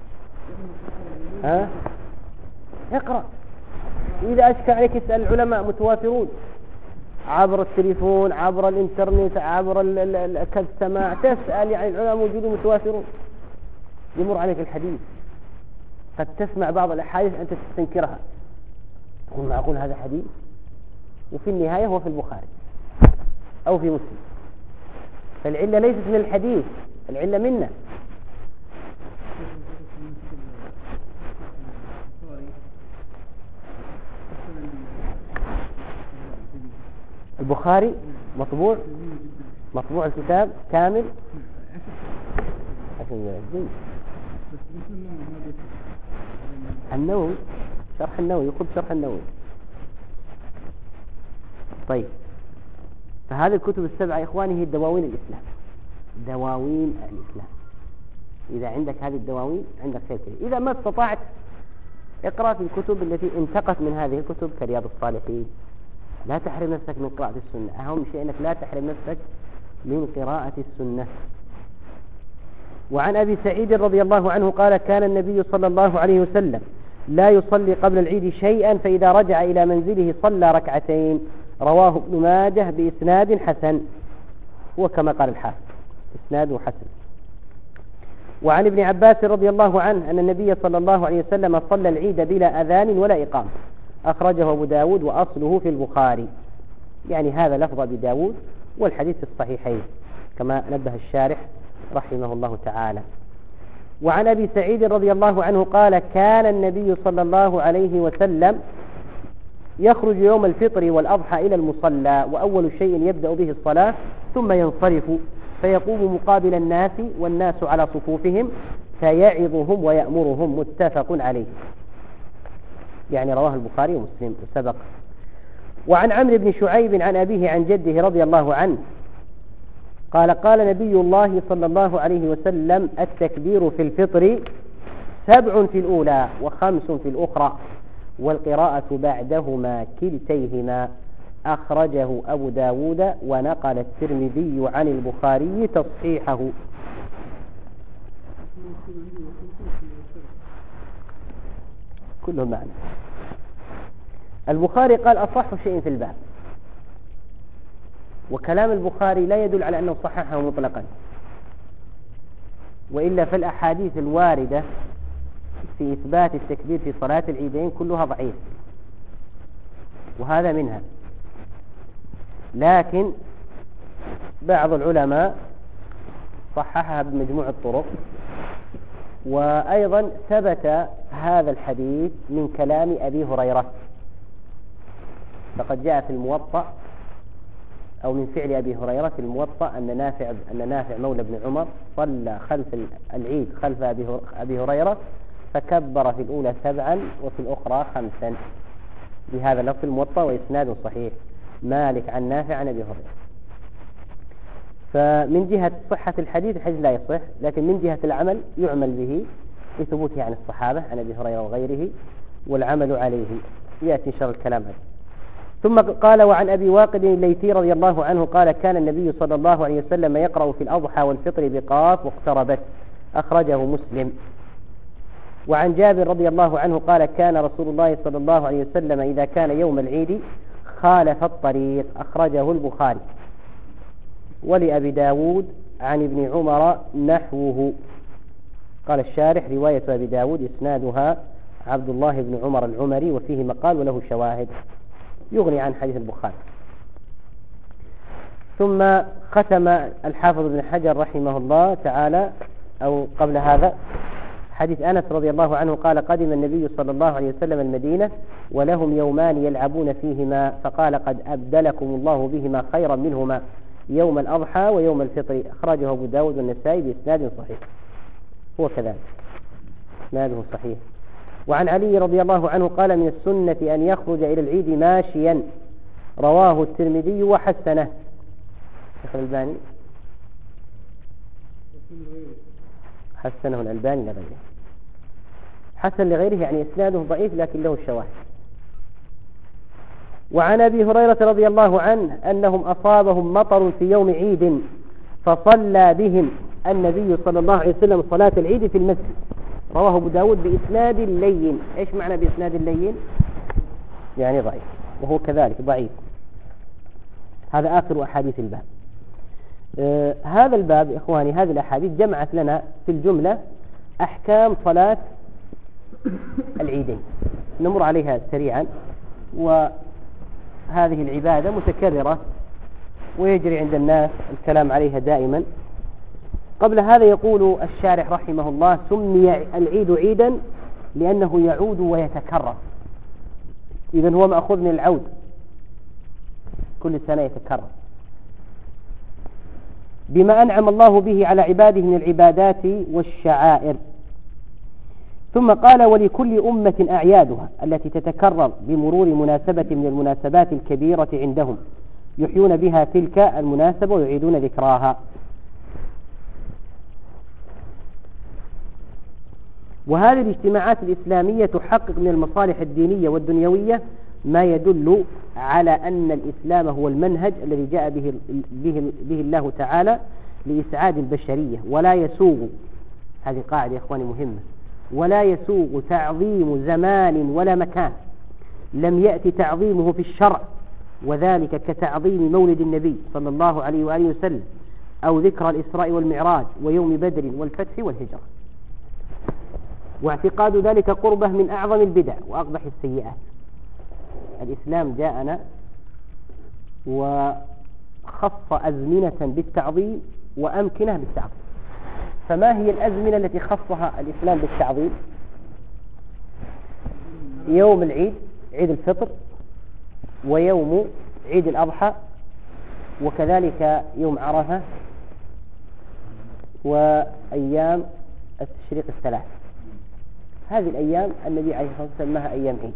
ها؟ اقرأ، إذا أشكى عليك اسأل العلماء، متوافرون عبر التليفون، عبر الإنترنت، عبر السماع، تسأل يعني العلماء موجودون متوافرون. يمر عليك الحديث، قد تسمع بعض الأحاديث أنت تستنكرها، تقول معقول هذا حديث؟ وفي النهاية هو في البخاري أو في مسلم. فالعلة ليست من الحديث، العلة منا. البخاري مطبوع الكتاب كامل. النووي، شرح النووي، يقول شرح النووي. طيب، فهذه الكتب السبعة يا إخواني هي دواوين الإسلام، دواوين الإسلام. إذا عندك هذه الدواوين عندك خير كثير. إذا ما استطعت اقرأ في الكتب التي انتقت من هذه الكتب كرياض الصالحين. لا تحرم نفسك من قراءة السنة، أهم شيء أنك لا تحرم نفسك من قراءة السنة. وعن أبي سعيد رضي الله عنه قال كان النبي صلى الله عليه وسلم لا يصلي قبل العيد شيئا، فإذا رجع إلى منزله صلى ركعتين. رواه ابن ماجه بإسناد حسن، وكما قال الحافظ إسناده حسن. وعن ابن عباس رضي الله عنه أن النبي صلى الله عليه وسلم صلى العيد بلا أذان ولا إقامة. أخرجه أبو داود وأصله في البخاري، يعني هذا لفظ أبي داود والحديث في الصحيحين كما نبه الشارح رحمه الله تعالى. وعن أبي سعيد رضي الله عنه قال كان النبي صلى الله عليه وسلم يخرج يوم الفطر والأضحى إلى المصلى، وأول شيء يبدأ به الصلاة ثم ينصرف، فيقوم مقابل الناس والناس على صفوفهم فيعظهم ويأمرهم. متفق عليه، يعني رواه البخاري ومسلم وسبق. وعن عمرو بن شعيب عن أبيه عن جده رضي الله عنه قال قال نبي الله صلى الله عليه وسلم التكبير في الفطر 7 في الأولى و5 في الأخرى، والقراءة بعدهما كلتيهما. أخرجه أبو داود ونقل الترمذي عن البخاري تصحيحه. كله معنى. البخاري قال أصح شيء في الباب، وكلام البخاري لا يدل على أنه صححه مطلقا، وإلا فالأحاديث الواردة في إثبات التكبير في صلاة العيدين كلها ضعيف، وهذا منها. لكن بعض العلماء صححها بمجموع الطرق. وأيضا ثبت هذا الحديث من كلام أبي هريرة، فقد جاء في الموطأ أو من فعل أبي هريرة في الموطأ أن نافع مولى بن عمر صلى خلف العيد خلف أبي هريرة فكبر في الأولى 7 وفي الأخرى 5 بهذا اللفظ الموطأ، وإسناد صحيح. مالك عن نافع عن أبي هريرة. فمن جهة صحة الحديث لا يصح، لكن من جهة العمل يعمل به لثبوته عن الصحابة عن أبي هريرة وغيره، والعمل عليه يأتي إن شاء الله الكلام عنه. ثم قال وعن أبي واقد الليثي رضي الله عنه قال كان النبي صلى الله عليه وسلم يقرأ في الأضحى والفطر بقاف واقتربت. أخرجه مسلم. وعن جابر رضي الله عنه قال كان رسول الله صلى الله عليه وسلم إذا كان يوم العيد خالف الطريق. أخرجه البخاري. ولأبي داود عن ابن عمر نحوه. قال الشارح رواية أبي داود إسنادها عبد الله بن عمر العمري وفيه مقال وله شواهد يغني عن حديث البخاري. ثم ختم الحافظ ابن حجر رحمه الله تعالى أو قبل هذا حديث أنس رضي الله عنه قال قدم النبي صلى الله عليه وسلم المدينة ولهم يومان يلعبون فيهما، فقال قد أبدلكم الله بهما خيرا منهما يوم الأضحى ويوم الفطر. أخرجه أبو داود والنسائي بإسناد صحيح. هو كذلك إسناده صحيح. وعن علي رضي الله عنه قال من السنة أن يخرج إلى العيد ماشيا. رواه الترمذي وحسنه. شيخ الألباني حسنه الألباني لغيره. حسن لغيره يعني إسناده ضعيف لكن له الشواهد. وعن أبي هريرة رضي الله عنه أنهم أصابهم مطر في يوم عيد فصلى بهم النبي صلى الله عليه وسلم صلاة العيد في المسجد. رواه أبو داود بإسناد لين. إيش معنى بإسناد لين؟ يعني ضعيف، وهو كذلك ضعيف. هذا آخر أحاديث الباب. هذا الباب إخواني، هذه الأحاديث جمعت لنا في الجملة أحكام صلاة العيدين، نمر عليها سريعا. وهذه العبادة متكررة ويجري عند الناس الكلام عليها دائما. قبل هذا يقول الشارح رحمه الله: سمي العيد عيدا لأنه يعود ويتكرر. إذن هو مأخوذ من العود، كل سنة يتكرر، بما أنعم الله به على عباده من العبادات والشعائر. ثم قال: ولكل أمة أعيادها التي تتكرر بمرور مناسبة من المناسبات الكبيرة عندهم يحيون بها تلك المناسبة ويعيدون ذكراها. وهذه الاجتماعات الإسلامية تحقق من المصالح الدينية والدنيوية ما يدل على أن الإسلام هو المنهج الذي جاء به الله تعالى لإسعاد البشرية. ولا يسوغ، هذه قاعدة يا إخواني مهمة، ولا يسوغ تعظيم زمان ولا مكان لم يأتي تعظيمه في الشرع، وذلك كتعظيم مولد النبي صلى الله عليه وآله وسلم، أو ذكرى الإسراء والمعراج ويوم بدر والفتح والهجرة. واعتقاد ذلك قربه من أعظم البدع وأقبح السيئات. الإسلام جاءنا وخص أزمنة بالتعظيم وأمكنة بالتعظيم. فما هي الأزمنة التي خصها الإسلام بالتعظيم؟ يوم العيد، عيد الفطر، ويوم عيد الأضحى، وكذلك يوم عرفة، وأيام التشريق الثلاث. هذه الأيام النبي عليه الصلاة والسلام سماها أيام عيد.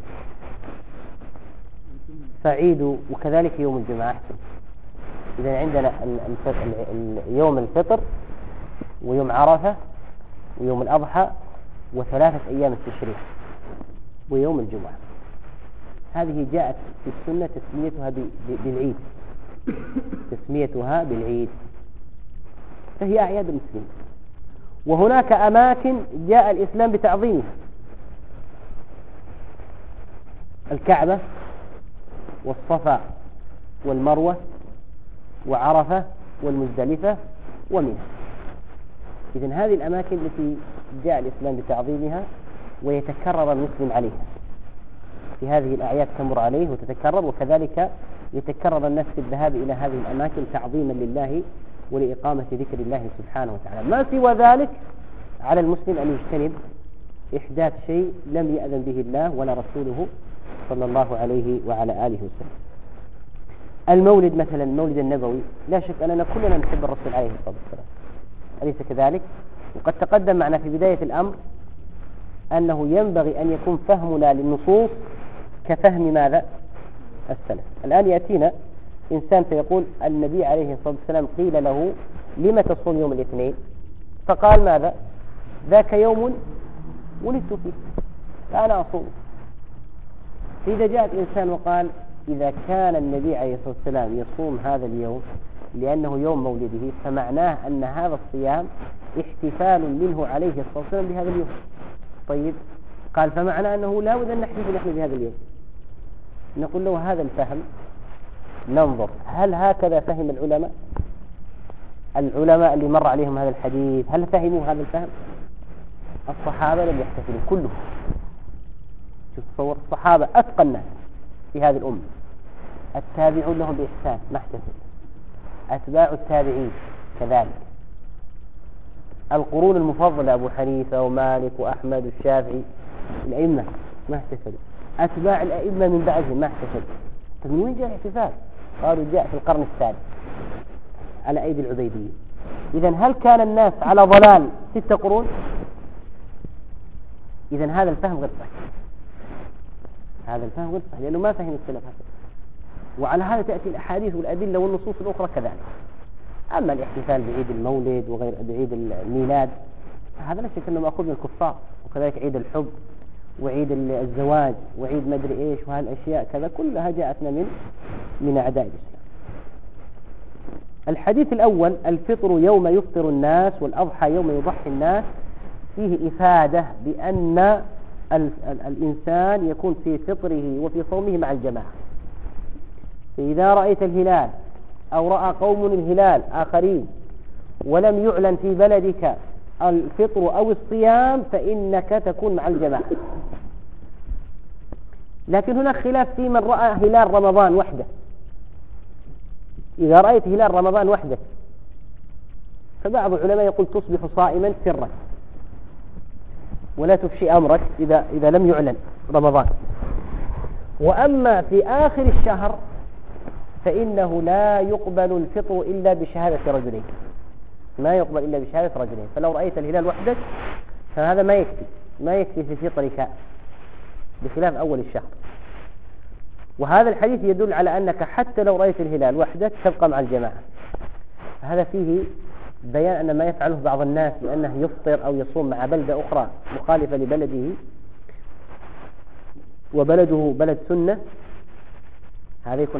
فعيد، وكذلك يوم الجمعة. إذا عندنا يوم الفطر ويوم عرفة ويوم الأضحى وثلاثة أيام التشريق ويوم الجمعة. هذه جاءت في السنة تسميتها بالعيد، تسميتها بالعيد، فهي أعياد المسلمين. وهناك أماكن جاء الإسلام بتعظيمها: الكعبة والصفا والمروة وعرفة والمزدلفة ومنى. إذن هذه الأماكن التي جاء الإسلام بتعظيمها ويتكرر المسلم عليها. في هذه الأعياد تمر عليه وتتكرر، وكذلك يتكرر الناس في الذهاب إلى هذه الأماكن تعظيما لله ولإقامة ذكر الله سبحانه وتعالى. ما سوى ذلك على المسلم أن يجتنب إحداث شيء لم يأذن به الله ولا رسوله صلى الله عليه وعلى آله وسلم. المولد مثلا، المولد النبوي، لا شك أننا كلنا نحب الرسول عليه الصلاة والسلام، أليس كذلك؟ وقد تقدم معنا في بداية الأمر أنه ينبغي أن يكون فهمنا للنصوص كفهم ماذا؟ السلف. الآن يأتينا إنسان فيقول: النبي عليه الصلاة والسلام قيل له: لما تصوم يوم الاثنين؟ فقال: ماذا؟ ذاك يوم ولدت فيه فأنا أصوم. فإذا جاء إنسان وقال: إذا كان النبي عليه الصلاة والسلام يصوم هذا اليوم لأنه يوم مولده، فمعناه أن هذا الصيام احتفال منه عليه الصلاة والسلام بهذا اليوم. طيب، قال: فمعنى أنه لا بد أن نحتفل نحن بهذا اليوم. نقول له: هذا الفهم ننظر هل هكذا فهم العلماء؟ العلماء اللي مر عليهم هذا الحديث هل فهموا هذا الفهم؟ الصحابة لم يحتفلوا كلهم. شوف، تصور الصحابة أتقى الناس في هذه الأمة، التابعون لهم بإحسان ما احتفل، أتباع التابعين كذلك، القرون المفضلة أبو حنيفة ومالك وأحمد والشافعي، الأئمة ما احتفلوا، أتباع الأئمة من بعدهم ما احتفلوا. طيب من وين جاء الاحتفال؟ قالوا: جاء في القرن الثالث على أيدي العبيدية. إذن هل كان الناس على ضلال 6 قرون؟ إذن هذا الفهم غير صحيح، هذا الفهم غير صحيح، لأنه ما فهم السلف هذا. وعلى هذا تأتي الأحاديث والأدلة والنصوص الأخرى كذلك. أما الاحتفال بعيد المولد وغير بعيد الميلاد هذا لا شك أنه مأخوذ من الكفار، وكذلك عيد الحب وعيد الزواج وعيد مدري إيش وهالأشياء كذا كلها جاءتنا من أعداء الإسلام. الحديث الأول: الفطر يوم يفطر الناس والأضحى يوم يضحي الناس، فيه إفادة بأن الإنسان يكون في فطره وفي صومه مع الجماعة. فإذا رأيت الهلال أو رأى قوم الهلال آخرين ولم يعلن في بلدك الفطر أو الصيام فإنك تكون مع الجماعة. لكن هناك خلاف في من رأى هلال رمضان وحده. إذا رأيت هلال رمضان وحدك فبعض العلماء يقول تصبح صائما سرا ولا تفشي أمرك إذا لم يعلن رمضان. وأما في آخر الشهر فإنه لا يقبل الفطر إلا بشهادة رجلين، ما يقبل إلا بشهادة رجلين. فلو رأيت الهلال وحدك فهذا ما يكفي في فطرك بخلاف أول الشهر. وهذا الحديث يدل على أنك حتى لو رأيت الهلال وحدك تبقى مع الجماعة. هذا فيه بيان أن ما يفعله بعض الناس بأنه يفطر أو يصوم مع بلدة أخرى مخالفة لبلده وبلده بلد سنة، هذا يكون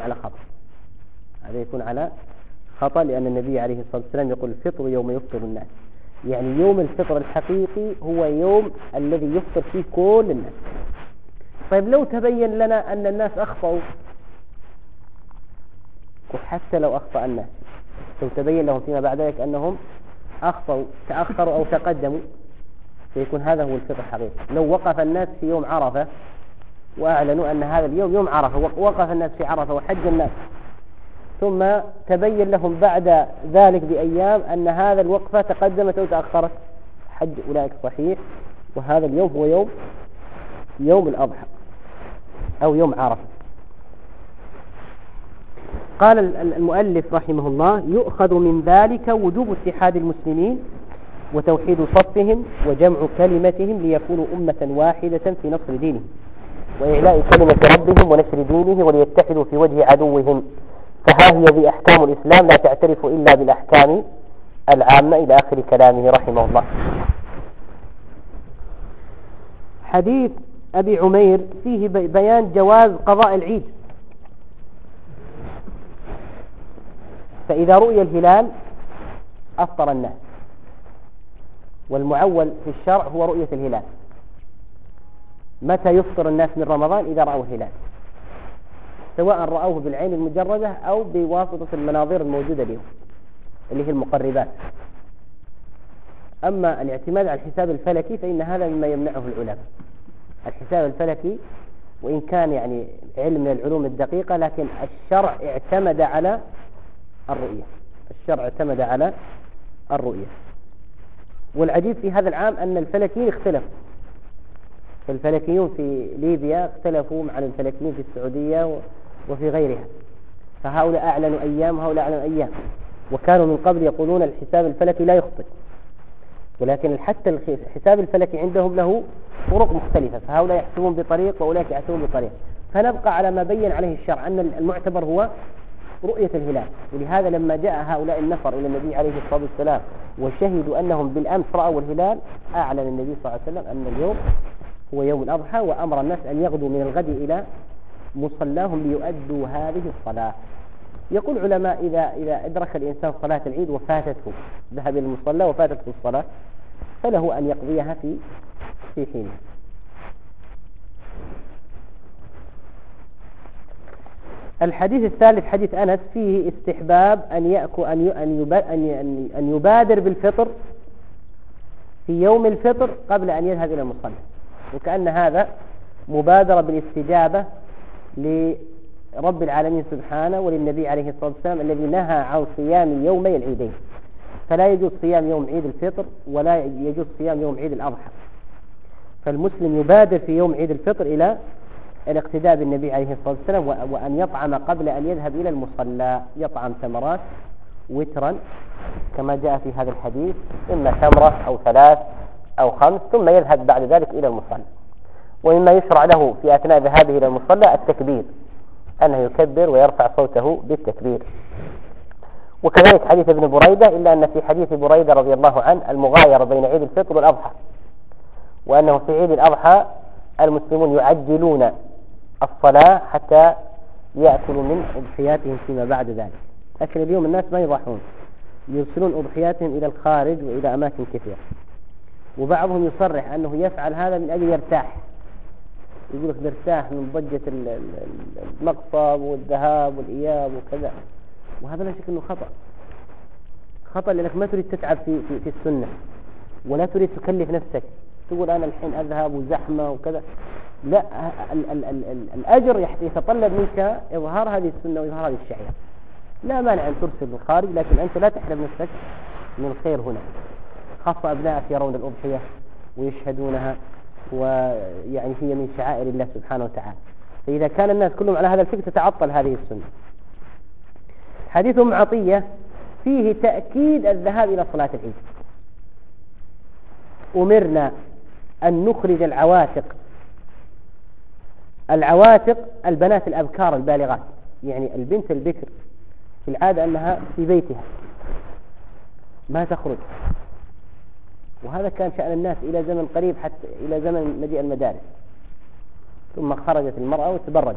على خطأ، لأن النبي عليه الصلاة والسلام يقول الفطر يوم يفطر الناس، يعني يوم الفطر الحقيقي هو يوم الذي يفطر فيه كل الناس. طيب لو تبين لنا أن الناس أخطأوا، وحتى لو أخطأ الناس لو تبين لهم فيما بعد ذلك أنهم أخطأوا تأخروا أو تقدموا، فيكون هذا هو الفطر الحقيقي. لو وقف الناس في يوم عرفة وأعلنوا أن هذا اليوم يوم عرفة، وقف الناس في عرفة وحج الناس، ثم تبين لهم بعد ذلك بأيام أن هذا الوقفة تقدمت أو تأخرت، حج أولئك صحيح، وهذا اليوم هو يوم الأضحى أو يوم عرفة. قال المؤلف رحمه الله: يؤخذ من ذلك وجوب اتحاد المسلمين وتوحيد صفهم وجمع كلمتهم ليكونوا أمة واحدة في نصر دينهم وإعلاء كلمة ربهم ونشر دينه وليتحدوا في وجه عدوهم، فها هي ذي أحكام الإسلام لا تعترف إلا بالأحكام العامة، إلى آخر كلامه رحمه الله. حديث أبي عمير فيه بيان جواز قضاء العيد. فإذا رؤي الهلال أفطر الناس، والمعول في الشرع هو رؤية الهلال. متى يفطر الناس من رمضان؟ إذا رأوا الهلال، سواء رأوه بالعين المجردة أو بواسطة المناظير الموجودة اليوم اللي هي المقربات. أما الاعتماد على الحساب الفلكي فإن هذا مما يمنعه العلماء. الحساب الفلكي وإن كان يعني علم من العلوم الدقيقة، لكن الشرع اعتمد على الرؤية. والعجيب في هذا العام أن الفلكيين اختلفوا. الفلكيون في ليبيا اختلفوا عن الفلكيين في السعودية وفي غيرها، فهؤلاء أعلنوا أيام وهؤلاء أعلنوا أيام، وكانوا من قبل يقولون الحساب الفلكي لا يخطئ، ولكن حتى الحساب الفلكي عندهم له طرق مختلفة، فهؤلاء يحسبون بطريق وأولئك يحسبون بطريق. فنبقى على ما بين عليه الشرع أن المعتبر هو رؤية الهلال. ولهذا لما جاء هؤلاء النفر إلى النبي عليه الصلاة والسلام وشهدوا أنهم بالأمس رأوا الهلال، أعلن النبي صلى الله عليه وسلم أن اليوم هو يوم الأضحى، وأمر الناس أن يغدوا من الغد إلى مصلاهم ليؤدوا هذه الصلاة. يقول علماء إذا أدرك الإنسان صلاة العيد وفاتته، ذهب إلى المصلى وفاتته الصلاة، فله أن يقضيها في حينها. الحديث الثالث حديث أنس فيه استحباب أن يبادر بالفطر في يوم الفطر قبل أن يذهب إلى المصلى، وكأن هذا مبادرة بالاستجابة لرب العالمين سبحانه وللنبي عليه الصلاة والسلام الذي نهى عن صيام يومي العيدين. فلا يجوز صيام يوم عيد الفطر ولا يجوز صيام يوم عيد الأضحى، فالمسلم يبادر في يوم عيد الفطر إلى الاقتداء بالنبي عليه الصلاة والسلام، وأن يطعم قبل أن يذهب إلى المصلى، يطعم تمرات وترا كما جاء في هذا الحديث، إما تمرة أو 3 أو 5، ثم يذهب بعد ذلك إلى المصلى. ومما يشرع له في أثناء ذهابه إلى المصلى التكبير، أنه يكبر ويرفع صوته بالتكبير. وكذلك حديث ابن بريدة، إلا أن في حديث بريدة رضي الله عنه المغايرة بين عيد الفطر والأضحى، وأنه في عيد الأضحى المسلمون يعجلون الصلاة حتى يأكلوا من أضحياتهم فيما بعد ذلك. لكن اليوم الناس ما يضحون، يرسلون أضحياتهم إلى الخارج وإلى أماكن كثيرة، وبعضهم يصرح أنه يفعل هذا من أجل يرتاح، يقول لك نرتاح من ضجة المقصب والذهاب والإياب وكذا، وهذا لا شك أنه خطأ لأنك ما تريد تتعب في السنة، ولا تريد تكلف نفسك تقول أنا الحين أذهب وزحمة وكذا. لا، الأجر يتطلب منك إظهار هذه السنة وإظهار هذه الشعيرة. لا مانع أن ترسل للخارج، لكن أنت لا تحرم نفسك من الخير هنا، خاصة أبنائك يرون الأضحية ويشهدونها، ويعني هي من شعائر الله سبحانه وتعالى. فإذا كان الناس كلهم على هذا الفكر تتعطل هذه السنة. حديث أم عطية فيه تأكيد الذهاب إلى صلاة العيد. أمرنا أن نخرج العواتق البنات الأبكار البالغات، يعني البنت البكر في العادة أنها في بيتها ما تخرج، وهذا كان شأن الناس إلى زمن قريب، حتى إلى زمن مجيء المدارس، ثم خرجت المرأة وتبرجت.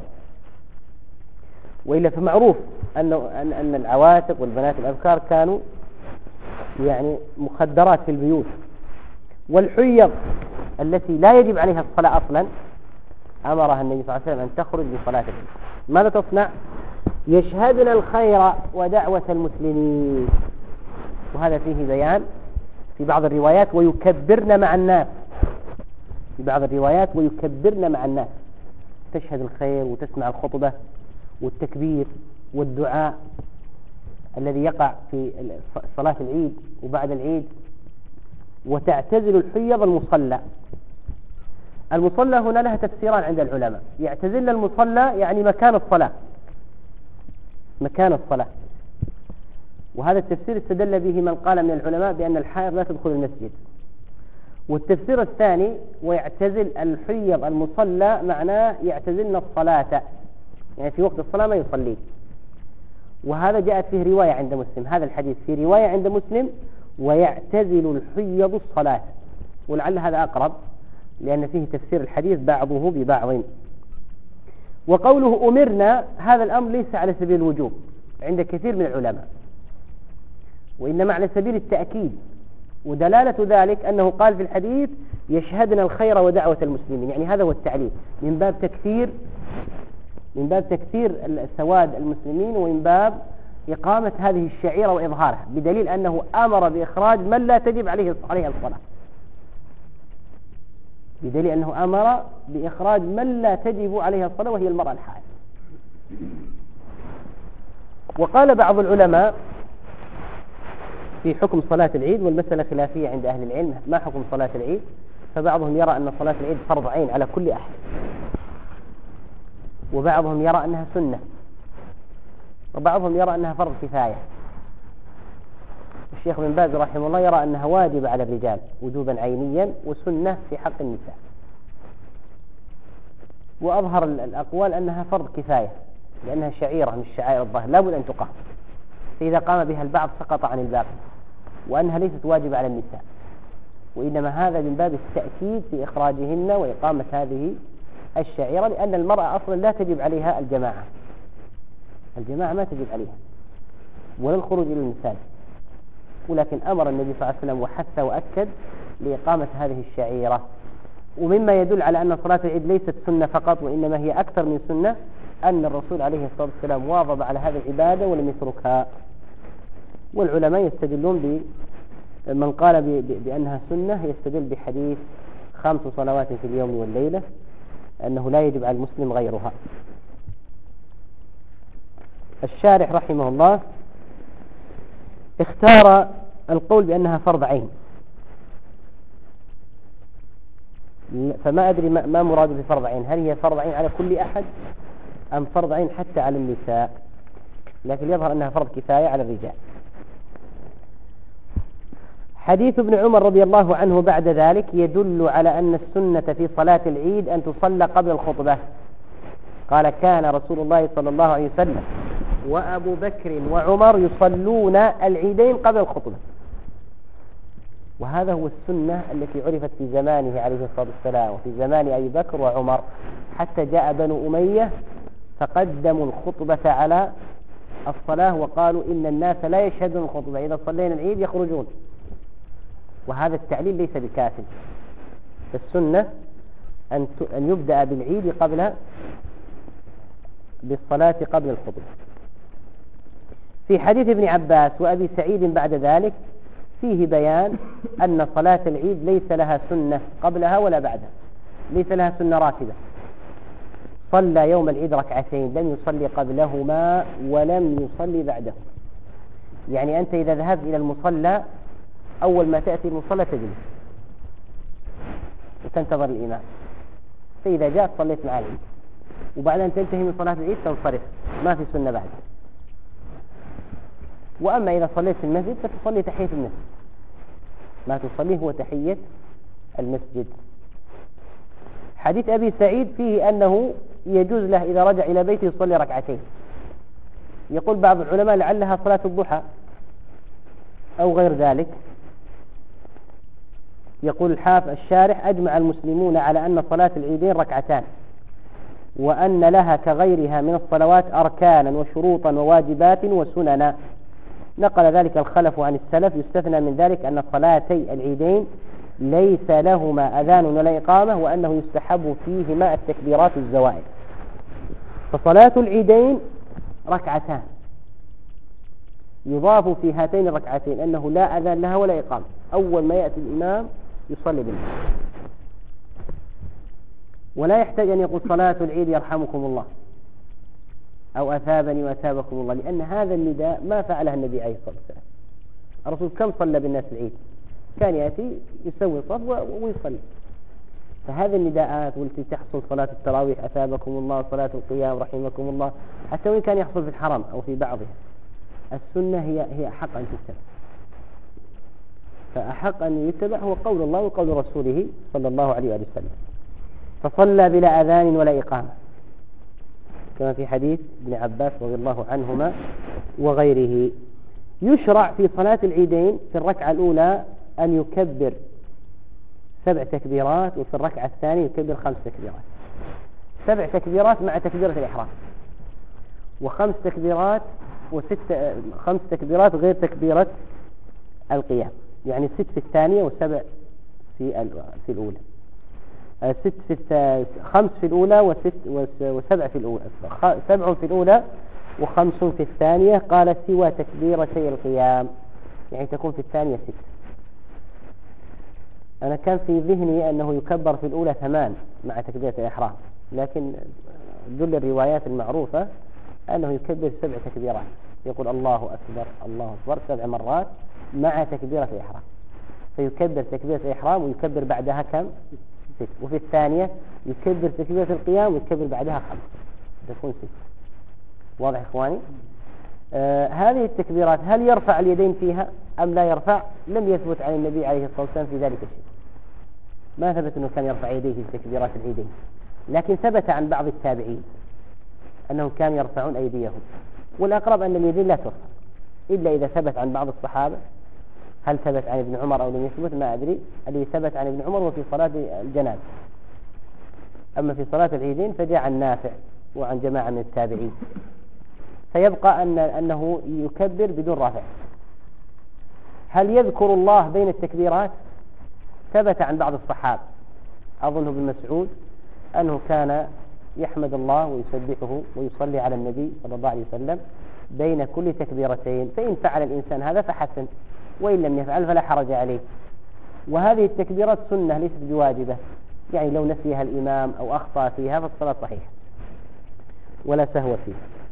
وإلا فمعروف أن العواتق والبنات الأبكار كانوا يعني مخدرات في البيوت. والحيض التي لا يجب عليها الصلاة أصلا أمرها النبي صلى الله عليه وسلم أن تخرج لصلاة العيد. ماذا تصنع؟ يشهدن الخير ودعوة المسلمين، وهذا فيه بيان في بعض الروايات ويكبرن مع الناس، في بعض الروايات ويكبرن مع الناس، تشهد الخير وتسمع الخطبة والتكبير والدعاء الذي يقع في صلاة العيد وبعد العيد. وتعتزل الحيض المصلى هنا لها تفسيران عند العلماء. يعتزل المصلى يعني مكان الصلاة، وهذا التفسير استدل به من قال من العلماء بأن الحائض لا تدخل المسجد. والتفسير الثاني ويعتزل الحيض المصلى معناه يعتزلن الصلاة، يعني في وقت الصلاة ما يصلي. وهذا جاءت فيه رواية عند مسلم، هذا الحديث في رواية عند مسلم ويعتزل الحيض الصلاة، ولعل هذا أقرب لأن فيه تفسير الحديث بعضه ببعض. وقوله أمرنا هذا الأمر ليس على سبيل الوجوب عند كثير من العلماء، وإنما على سبيل التأكيد. ودلالة ذلك أنه قال في الحديث يشهدن الخير ودعوة المسلمين، يعني هذا هو التعليل من باب تكثير سواد المسلمين، ومن باب إقامة هذه الشعيرة وإظهارها، بدليل أنه أمر بإخراج من لا تجب عليه الصلاة، بدليل أنه أمر بإخراج من لا تجب عليها الصلاة وهي المرأة الحائض. وقال بعض العلماء في حكم صلاة العيد، والمسألة خلافية عند أهل العلم ما حكم صلاة العيد، فبعضهم يرى أن صلاة العيد فرض عين على كل أحد، وبعضهم يرى أنها سنة، وبعضهم يرى أنها فرض كفاية. الشيخ بن باز رحمه الله يرى أنها واجبة على الرجال وجوبا عينيا وسنة في حق النساء. وأظهر الأقوال أنها فرض كفاية لأنها شعيرة من الشعائر الظاهر لابد أن تقام، فإذا قام بها البعض سقط عن الباقي، وأنها ليست واجبة على النساء، وإنما هذا من باب التأكيد في إخراجهن وإقامة هذه الشعيرة، لأن المرأة أصلا لا تجب عليها الجماعة ما تجب عليها ولا الخروج إلى المساجد، ولكن أمر النبي صلى الله عليه وسلم وحث وأكد لإقامة هذه الشعيرة. ومما يدل على أن صلاة العيد ليست سنة فقط وإنما هي أكثر من سنة أن الرسول عليه الصلاة والسلام واظب على هذه العبادة ولم يتركها. والعلماء يستدلون من قال بأنها سنة يستدل بحديث 5 صلوات في اليوم والليلة أنه لا يجب على المسلم غيرها. الشارح رحمه الله اختار القول بأنها فرض عين، فما أدري ما مراد بفرض عين، هل هي فرض عين على كل أحد أم فرض عين حتى على النساء، لكن يظهر أنها فرض كفاية على الرجال. حديث ابن عمر رضي الله عنه بعد ذلك يدل على أن السنة في صلاة العيد أن تصلى قبل الخطبة، قال كان رسول الله صلى الله عليه وسلم وأبو بكر وعمر يصلون العيدين قبل الخطبة. وهذا هو السنة التي عرفت في زمانه عليه الصلاة والسلام وفي زمان أبي بكر وعمر، حتى جاء بنو أمية فقدموا الخطبة على الصلاة وقالوا إن الناس لا يشهدون الخطبة، إذا صلينا العيد يخرجون. وهذا التعليل ليس بكاف. السنة أن يبدأ بالعيد بالصلاة قبل الخطبة. في حديث ابن عباس وأبي سعيد بعد ذلك فيه بيان أن صلاة العيد ليس لها سنة قبلها ولا بعدها، ليس لها سنة راتبة. صلى يوم العيد ركعتين، لم يصلي قبلهما ولم يصلي بعده. يعني أنت إذا ذهبت إلى المصلى أول ما تأتي المصلى تجلس وتنتظر الإمام، فإذا جاء صليت مع العيد، وبعد أن تنتهي من صلاة العيد تنصرف، ما في سنة بعد. وأما إذا صليت في المسجد فتصلي تحية المسجد، ما تصليه هو تحية المسجد. حديث أبي سعيد فيه أنه يجوز له إذا رجع إلى بيته يصلي ركعتين. يقول بعض العلماء لعلها صلاة الضحى أو غير ذلك. يقول الشارح أجمع المسلمون على أن صلاة العيدين ركعتان، وأن لها كغيرها من الصلوات أركانا وشروطا وواجبات وسننا. نقل ذلك الخلف عن السلف، يستثنى من ذلك أن صلاتي العيدين ليس لهما أذان ولا إقامة، وأنه يستحب فيهما التكبيرات الزوائد. فصلاة العيدين ركعتان، يضاف في هاتين الركعتين أنه لا أذان لها ولا إقامة، أول ما يأتي الإمام يصلي بالناس، ولا يحتاج أن يقول صلاة العيد يرحمكم الله أو أثابني وأثابكم الله، لأن هذا النداء ما فعله النبي عليه الصلاة والسلام. الرسول كم صلى بالناس العيد؟ كان يأتي يسوي صف ويصلي. فهذه النداءات والتي تحصل صلاة التراويح أثابكم الله، صلاة القيام رحمكم الله، حتى وإن كان يحصل في الحرم أو في بعضها، السنة هي أحق أن تتبع. فأحق أن يتبع هو قول الله وقول رسوله صلى الله عليه وسلم. فصلى بلا أذان ولا إقامة، كما في حديث ابن عباس رضي الله عنهما وغيره. يشرع في صلاة العيدين في الركعة الأولى أن يكبر 7 تكبيرات، وفي الركعة الثانية يكبر 5 تكبيرات. 7 تكبيرات مع تكبيرة الإحرام، و5 تكبيرات خمس تكبيرات غير تكبيرة القيام، يعني 6 في الثانية و7 في الأولى. 5 في الأولى و7 في الأولى، 7 في الأولى و5 في الثانية. قال سوى تكبيرتي القيام، يعني تكون في الثانية 6. أنا كان في ذهني أنه يكبر في الأولى 8 مع تكبيرة الإحرام، لكن جل الروايات المعروفة أنه يكبر 7 تكبيرات، يقول الله أكبر الله أكبر 7 مرات مع تكبيرة الإحرام. فيكبر تكبيرة الإحرام ويكبر بعدها كم؟ 6. وفي الثانية يكبر تكبيرة القيام ويكبر بعدها 5، تكون 6. واضح إخواني؟ هذه التكبيرات هل يرفع اليدين فيها أم لا يرفع؟ لم يثبت عن النبي عليه الصلاة والسلام في ذلك الشيء، ما ثبت أنه كان يرفع يديه في تكبيرات العيدين، لكن ثبت عن بعض التابعين أنهم كانوا يرفعون أيديهم. والأقرب أن اليدين لا ترفع إلا إذا ثبت عن بعض الصحابة. هل ثبت عن ابن عمر أو لم يثبت ما أدري. الذي ثبت عن ابن عمر وفي صلاة الجنازة، أما في صلاة العيدين فجاء عن نافع وعن جماعة من التابعين. فيبقى أنه يكبر بدون رفع. هل يذكر الله بين التكبيرات؟ ثبت عن بعض الصحابة، أظنه ابن مسعود، أنه كان يحمد الله ويسبحه ويصلي على النبي صلى الله عليه وسلم بين كل تكبيرتين. فإن فعل الإنسان هذا فحسن، وإن لم يفعل فلا حرج عليه. وهذه التكبيرات سنة ليست بواجبة، يعني لو نسيها الإمام أو أخطأ فيها فالصلاة صحيحة ولا سهو فيها.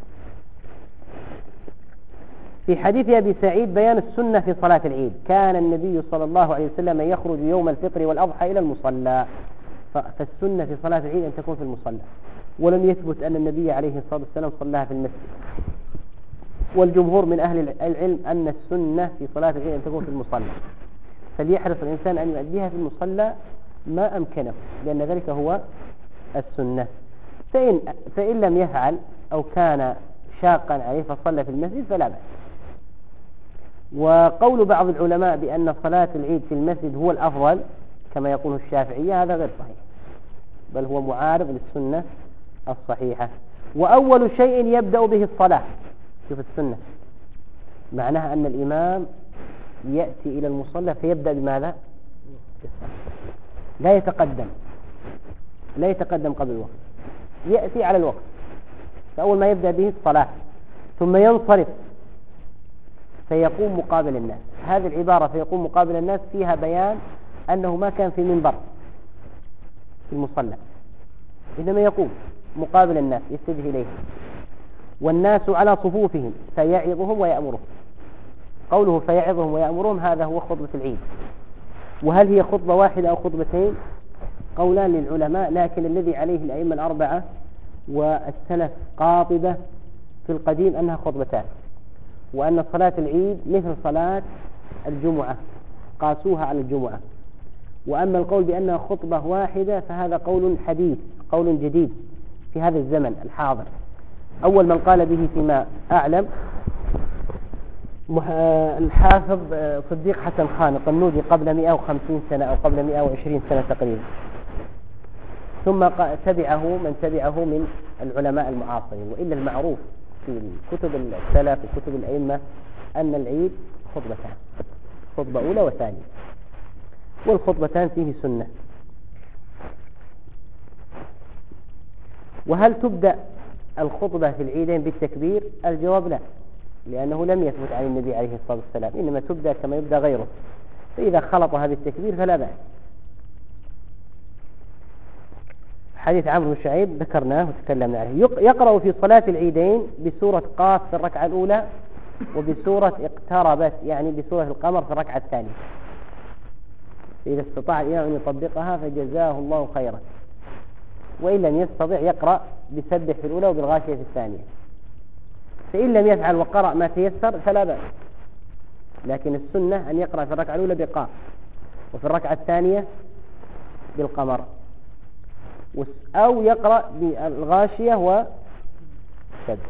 في حديث أبي سعيد بيان السنة في صلاة العيد. كان النبي صلى الله عليه وسلم يخرج يوم الفطر والأضحى إلى المصلى، فالسنة في صلاة العيد أن تكون في المصلى، ولم يثبت أن النبي عليه الصلاة والسلام صلاها في المسجد. والجمهور من أهل العلم أن السنة في صلاة العيد أن تكون في المصلى، فليحرص الإنسان أن يؤديها في المصلى ما أمكنه، لأن ذلك هو السنة. فإن لم يفعل أو كان شاقا عليه فصلى في المسجد فلا بأس. وقول بعض العلماء بأن صلاة العيد في المسجد هو الأفضل كما يقول الشافعية هذا غير صحيح، بل هو معارض للسنة الصحيحة. وأول شيء يبدأ به الصلاة، شوف السنة معناها أن الإمام يأتي إلى المصلى فيبدأ بماذا؟ لا يتقدم قبل الوقت، يأتي على الوقت، فأول ما يبدأ به الصلاة، ثم ينصرف فيقوم مقابل الناس. هذه العبارة فيقوم مقابل الناس فيها بيان أنه ما كان في منبر في المصلى، إنما يقوم مقابل الناس يتجه إليهم، والناس على صفوفهم فيعظهم ويأمرهم. قوله فيعظهم ويأمرهم هذا هو خطبة العيد. وهل هي خطبة واحدة أو خطبتين؟ قولان للعلماء، لكن الذي عليه الأئمة الأربعة والسلف قاطبة في القديم أنها خطبتان، وأن صلاة العيد مثل صلاة الجمعة قاسوها على الجمعة. وأما القول بأنها خطبة واحدة فهذا قول حديث، قول جديد في هذا الزمن الحاضر. أول من قال به فيما أعلم الحافظ صديق حسن خان القنودي قبل 150 سنة أو قبل 120 سنة تقريبا، ثم تبعه من تبعه من العلماء المعاصرين. وإلا المعروف في كتب السلف وكتب الأئمة أن العيد خطبتان، خطبة أولى وثانية، والخطبتان فيه سنة. وهل تبدأ الخطبة في العيدين بالتكبير؟ الجواب لا، لأنه لم يثبت عن النبي عليه الصلاة والسلام، إنما تبدأ كما يبدأ غيره، فإذا خلطها بالتكبير فلا بأس. حديث عمرو بن شعيب ذكرناه وتكلمنا عليه. يقرأ في صلاة العيدين بسورة قاف في الركعة الأولى، وبسورة اقتربت يعني بسورة القمر في الركعة الثانية. إذا استطاع الإمام أن يطبقها فجزاه الله خيرا، وإن لم يستطع يقرأ بسبح في الأولى وبالغاشية في الثانية. فإن لم يفعل وقرأ ما تيسر فلا بأس، لكن السنة أن يقرأ في الركعة الأولى بقاف، وفي الركعة الثانية بالقمر، أو يقرأ بالغاشية وسبح.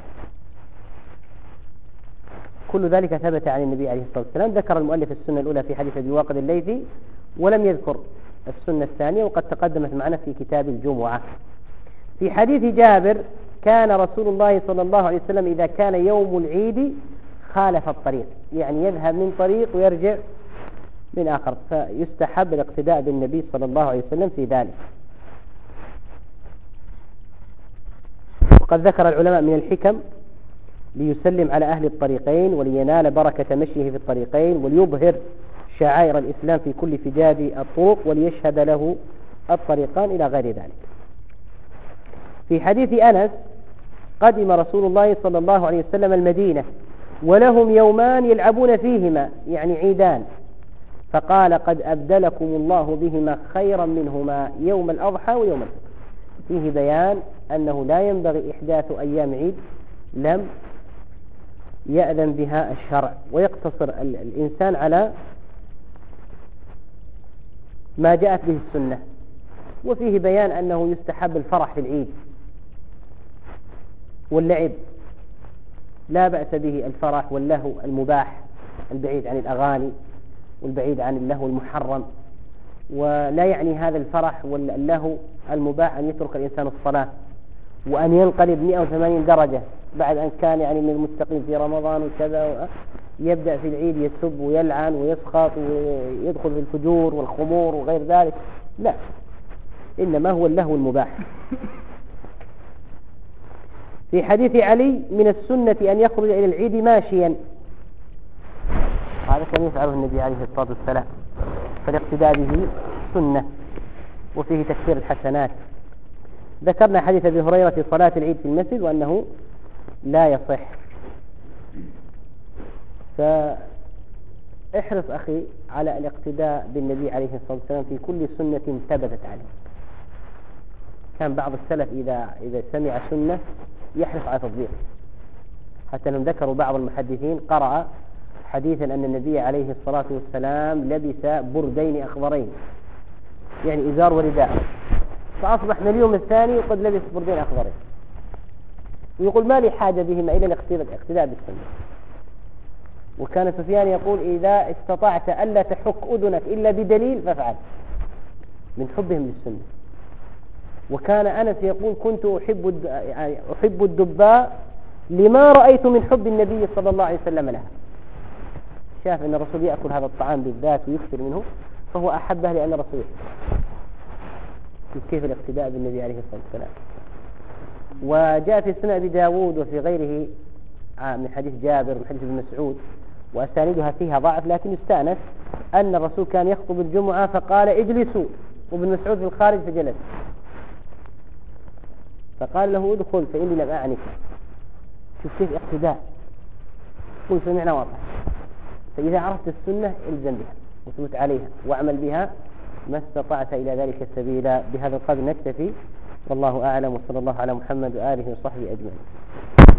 كل ذلك ثبت عن النبي عليه الصلاة والسلام. ذكر المؤلف السنة الأولى في حديث أبي واقد الليثي، ولم يذكر السنة الثانية، وقد تقدمت معنا في كتاب الجمعة. في حديث جابر كان رسول الله صلى الله عليه وسلم إذا كان يوم العيد خالف الطريق، يعني يذهب من طريق ويرجع من آخر، فيستحب الاقتداء بالنبي صلى الله عليه وسلم في ذلك. وقد ذكر العلماء من الحكم ليسلم على أهل الطريقين ولينال بركة مشيه في الطريقين، وليظهر شعائر الإسلام في كل فجاج الطرق، وليشهد له الطريقان إلى غير ذلك. في حديث أنس قدم رسول الله صلى الله عليه وسلم المدينة ولهم يومان يلعبون فيهما، يعني عيدان، فقال قد أبدلكم الله بهما خيرا منهما يوم الأضحى ويوم الفطر. فيه بيان أنه لا ينبغي إحداث أيام عيد لم يأذن بها الشرع، ويقتصر الإنسان على ما جاءت به السنة. وفيه بيان أنه يستحب الفرح في العيد واللعب، لا بأس به الفرح واللهو المباح البعيد عن الأغاني والبعيد عن اللهو المحرم. ولا يعني هذا الفرح واللهو المباح أن يترك الإنسان الصلاة وأن ينقلب 180 درجة بعد أن كان يعني من المتقين في رمضان وكذا، يبدأ في العيد يسب ويلعن ويسخط ويدخل في الفجور والخمور وغير ذلك، لا، إنما هو اللهو المباح. في حديث علي من السنة أن يخرج إلى العيد ماشيا، هذا كان يفعله النبي عليه الصلاة والسلام، فالاقتداء به سنة، وفيه تكثير الحسنات. ذكرنا حديث أبي هريرة في صلاة العيد في المسجد وأنه لا يصح. فاحرص أخي على الاقتداء بالنبي عليه الصلاة والسلام في كل سنة ثبتت عليه. كان بعض السلف إذا سمع سنة يحرص على تطبيقه، حتى أنهم ذكروا بعض المحدثين قرأ حديثا أن النبي عليه الصلاة والسلام لبس بردين أخضرين، يعني إزار ورداء، فأصبح من اليوم الثاني وقد لبس بردين أخضرين، ويقول ما لي حاجة بهما إلى الاقتداء بالسنة. وكان سفيان يقول إذا استطعت ألا تحك أذنك إلا بدليل فافعل، من حبهم للسنة. وكان أنس يقول كنت أحب الدباء لما رأيت من حب النبي صلى الله عليه وسلم لها. شاف أن الرسول يأكل هذا الطعام بالذات ويكثر منه فهو أحبه لأن الرسول كيف الاقتداء بالنبي عليه الصلاة والسلام. وجاء في سنن أبي داود وفي غيره من حديث جابر ومن حديث ابن مسعود وأسانيدها فيها ضعف، لكن يستأنس أن الرسول كان يخطب الجمعة فقال اجلسوا، وابن مسعود في الخارج فجلس، فقال له ادخل فإني لم أعنك. شوف كيف اقتداء، قل سمعنا واضح. فإذا عرفت السنة الزم بها وثبت عليها واعمل بها ما استطعت إلى ذلك السبيل. بهذا القدر نكتفي، والله أعلم، وصلى الله على محمد وآله وصحبه أجمعين.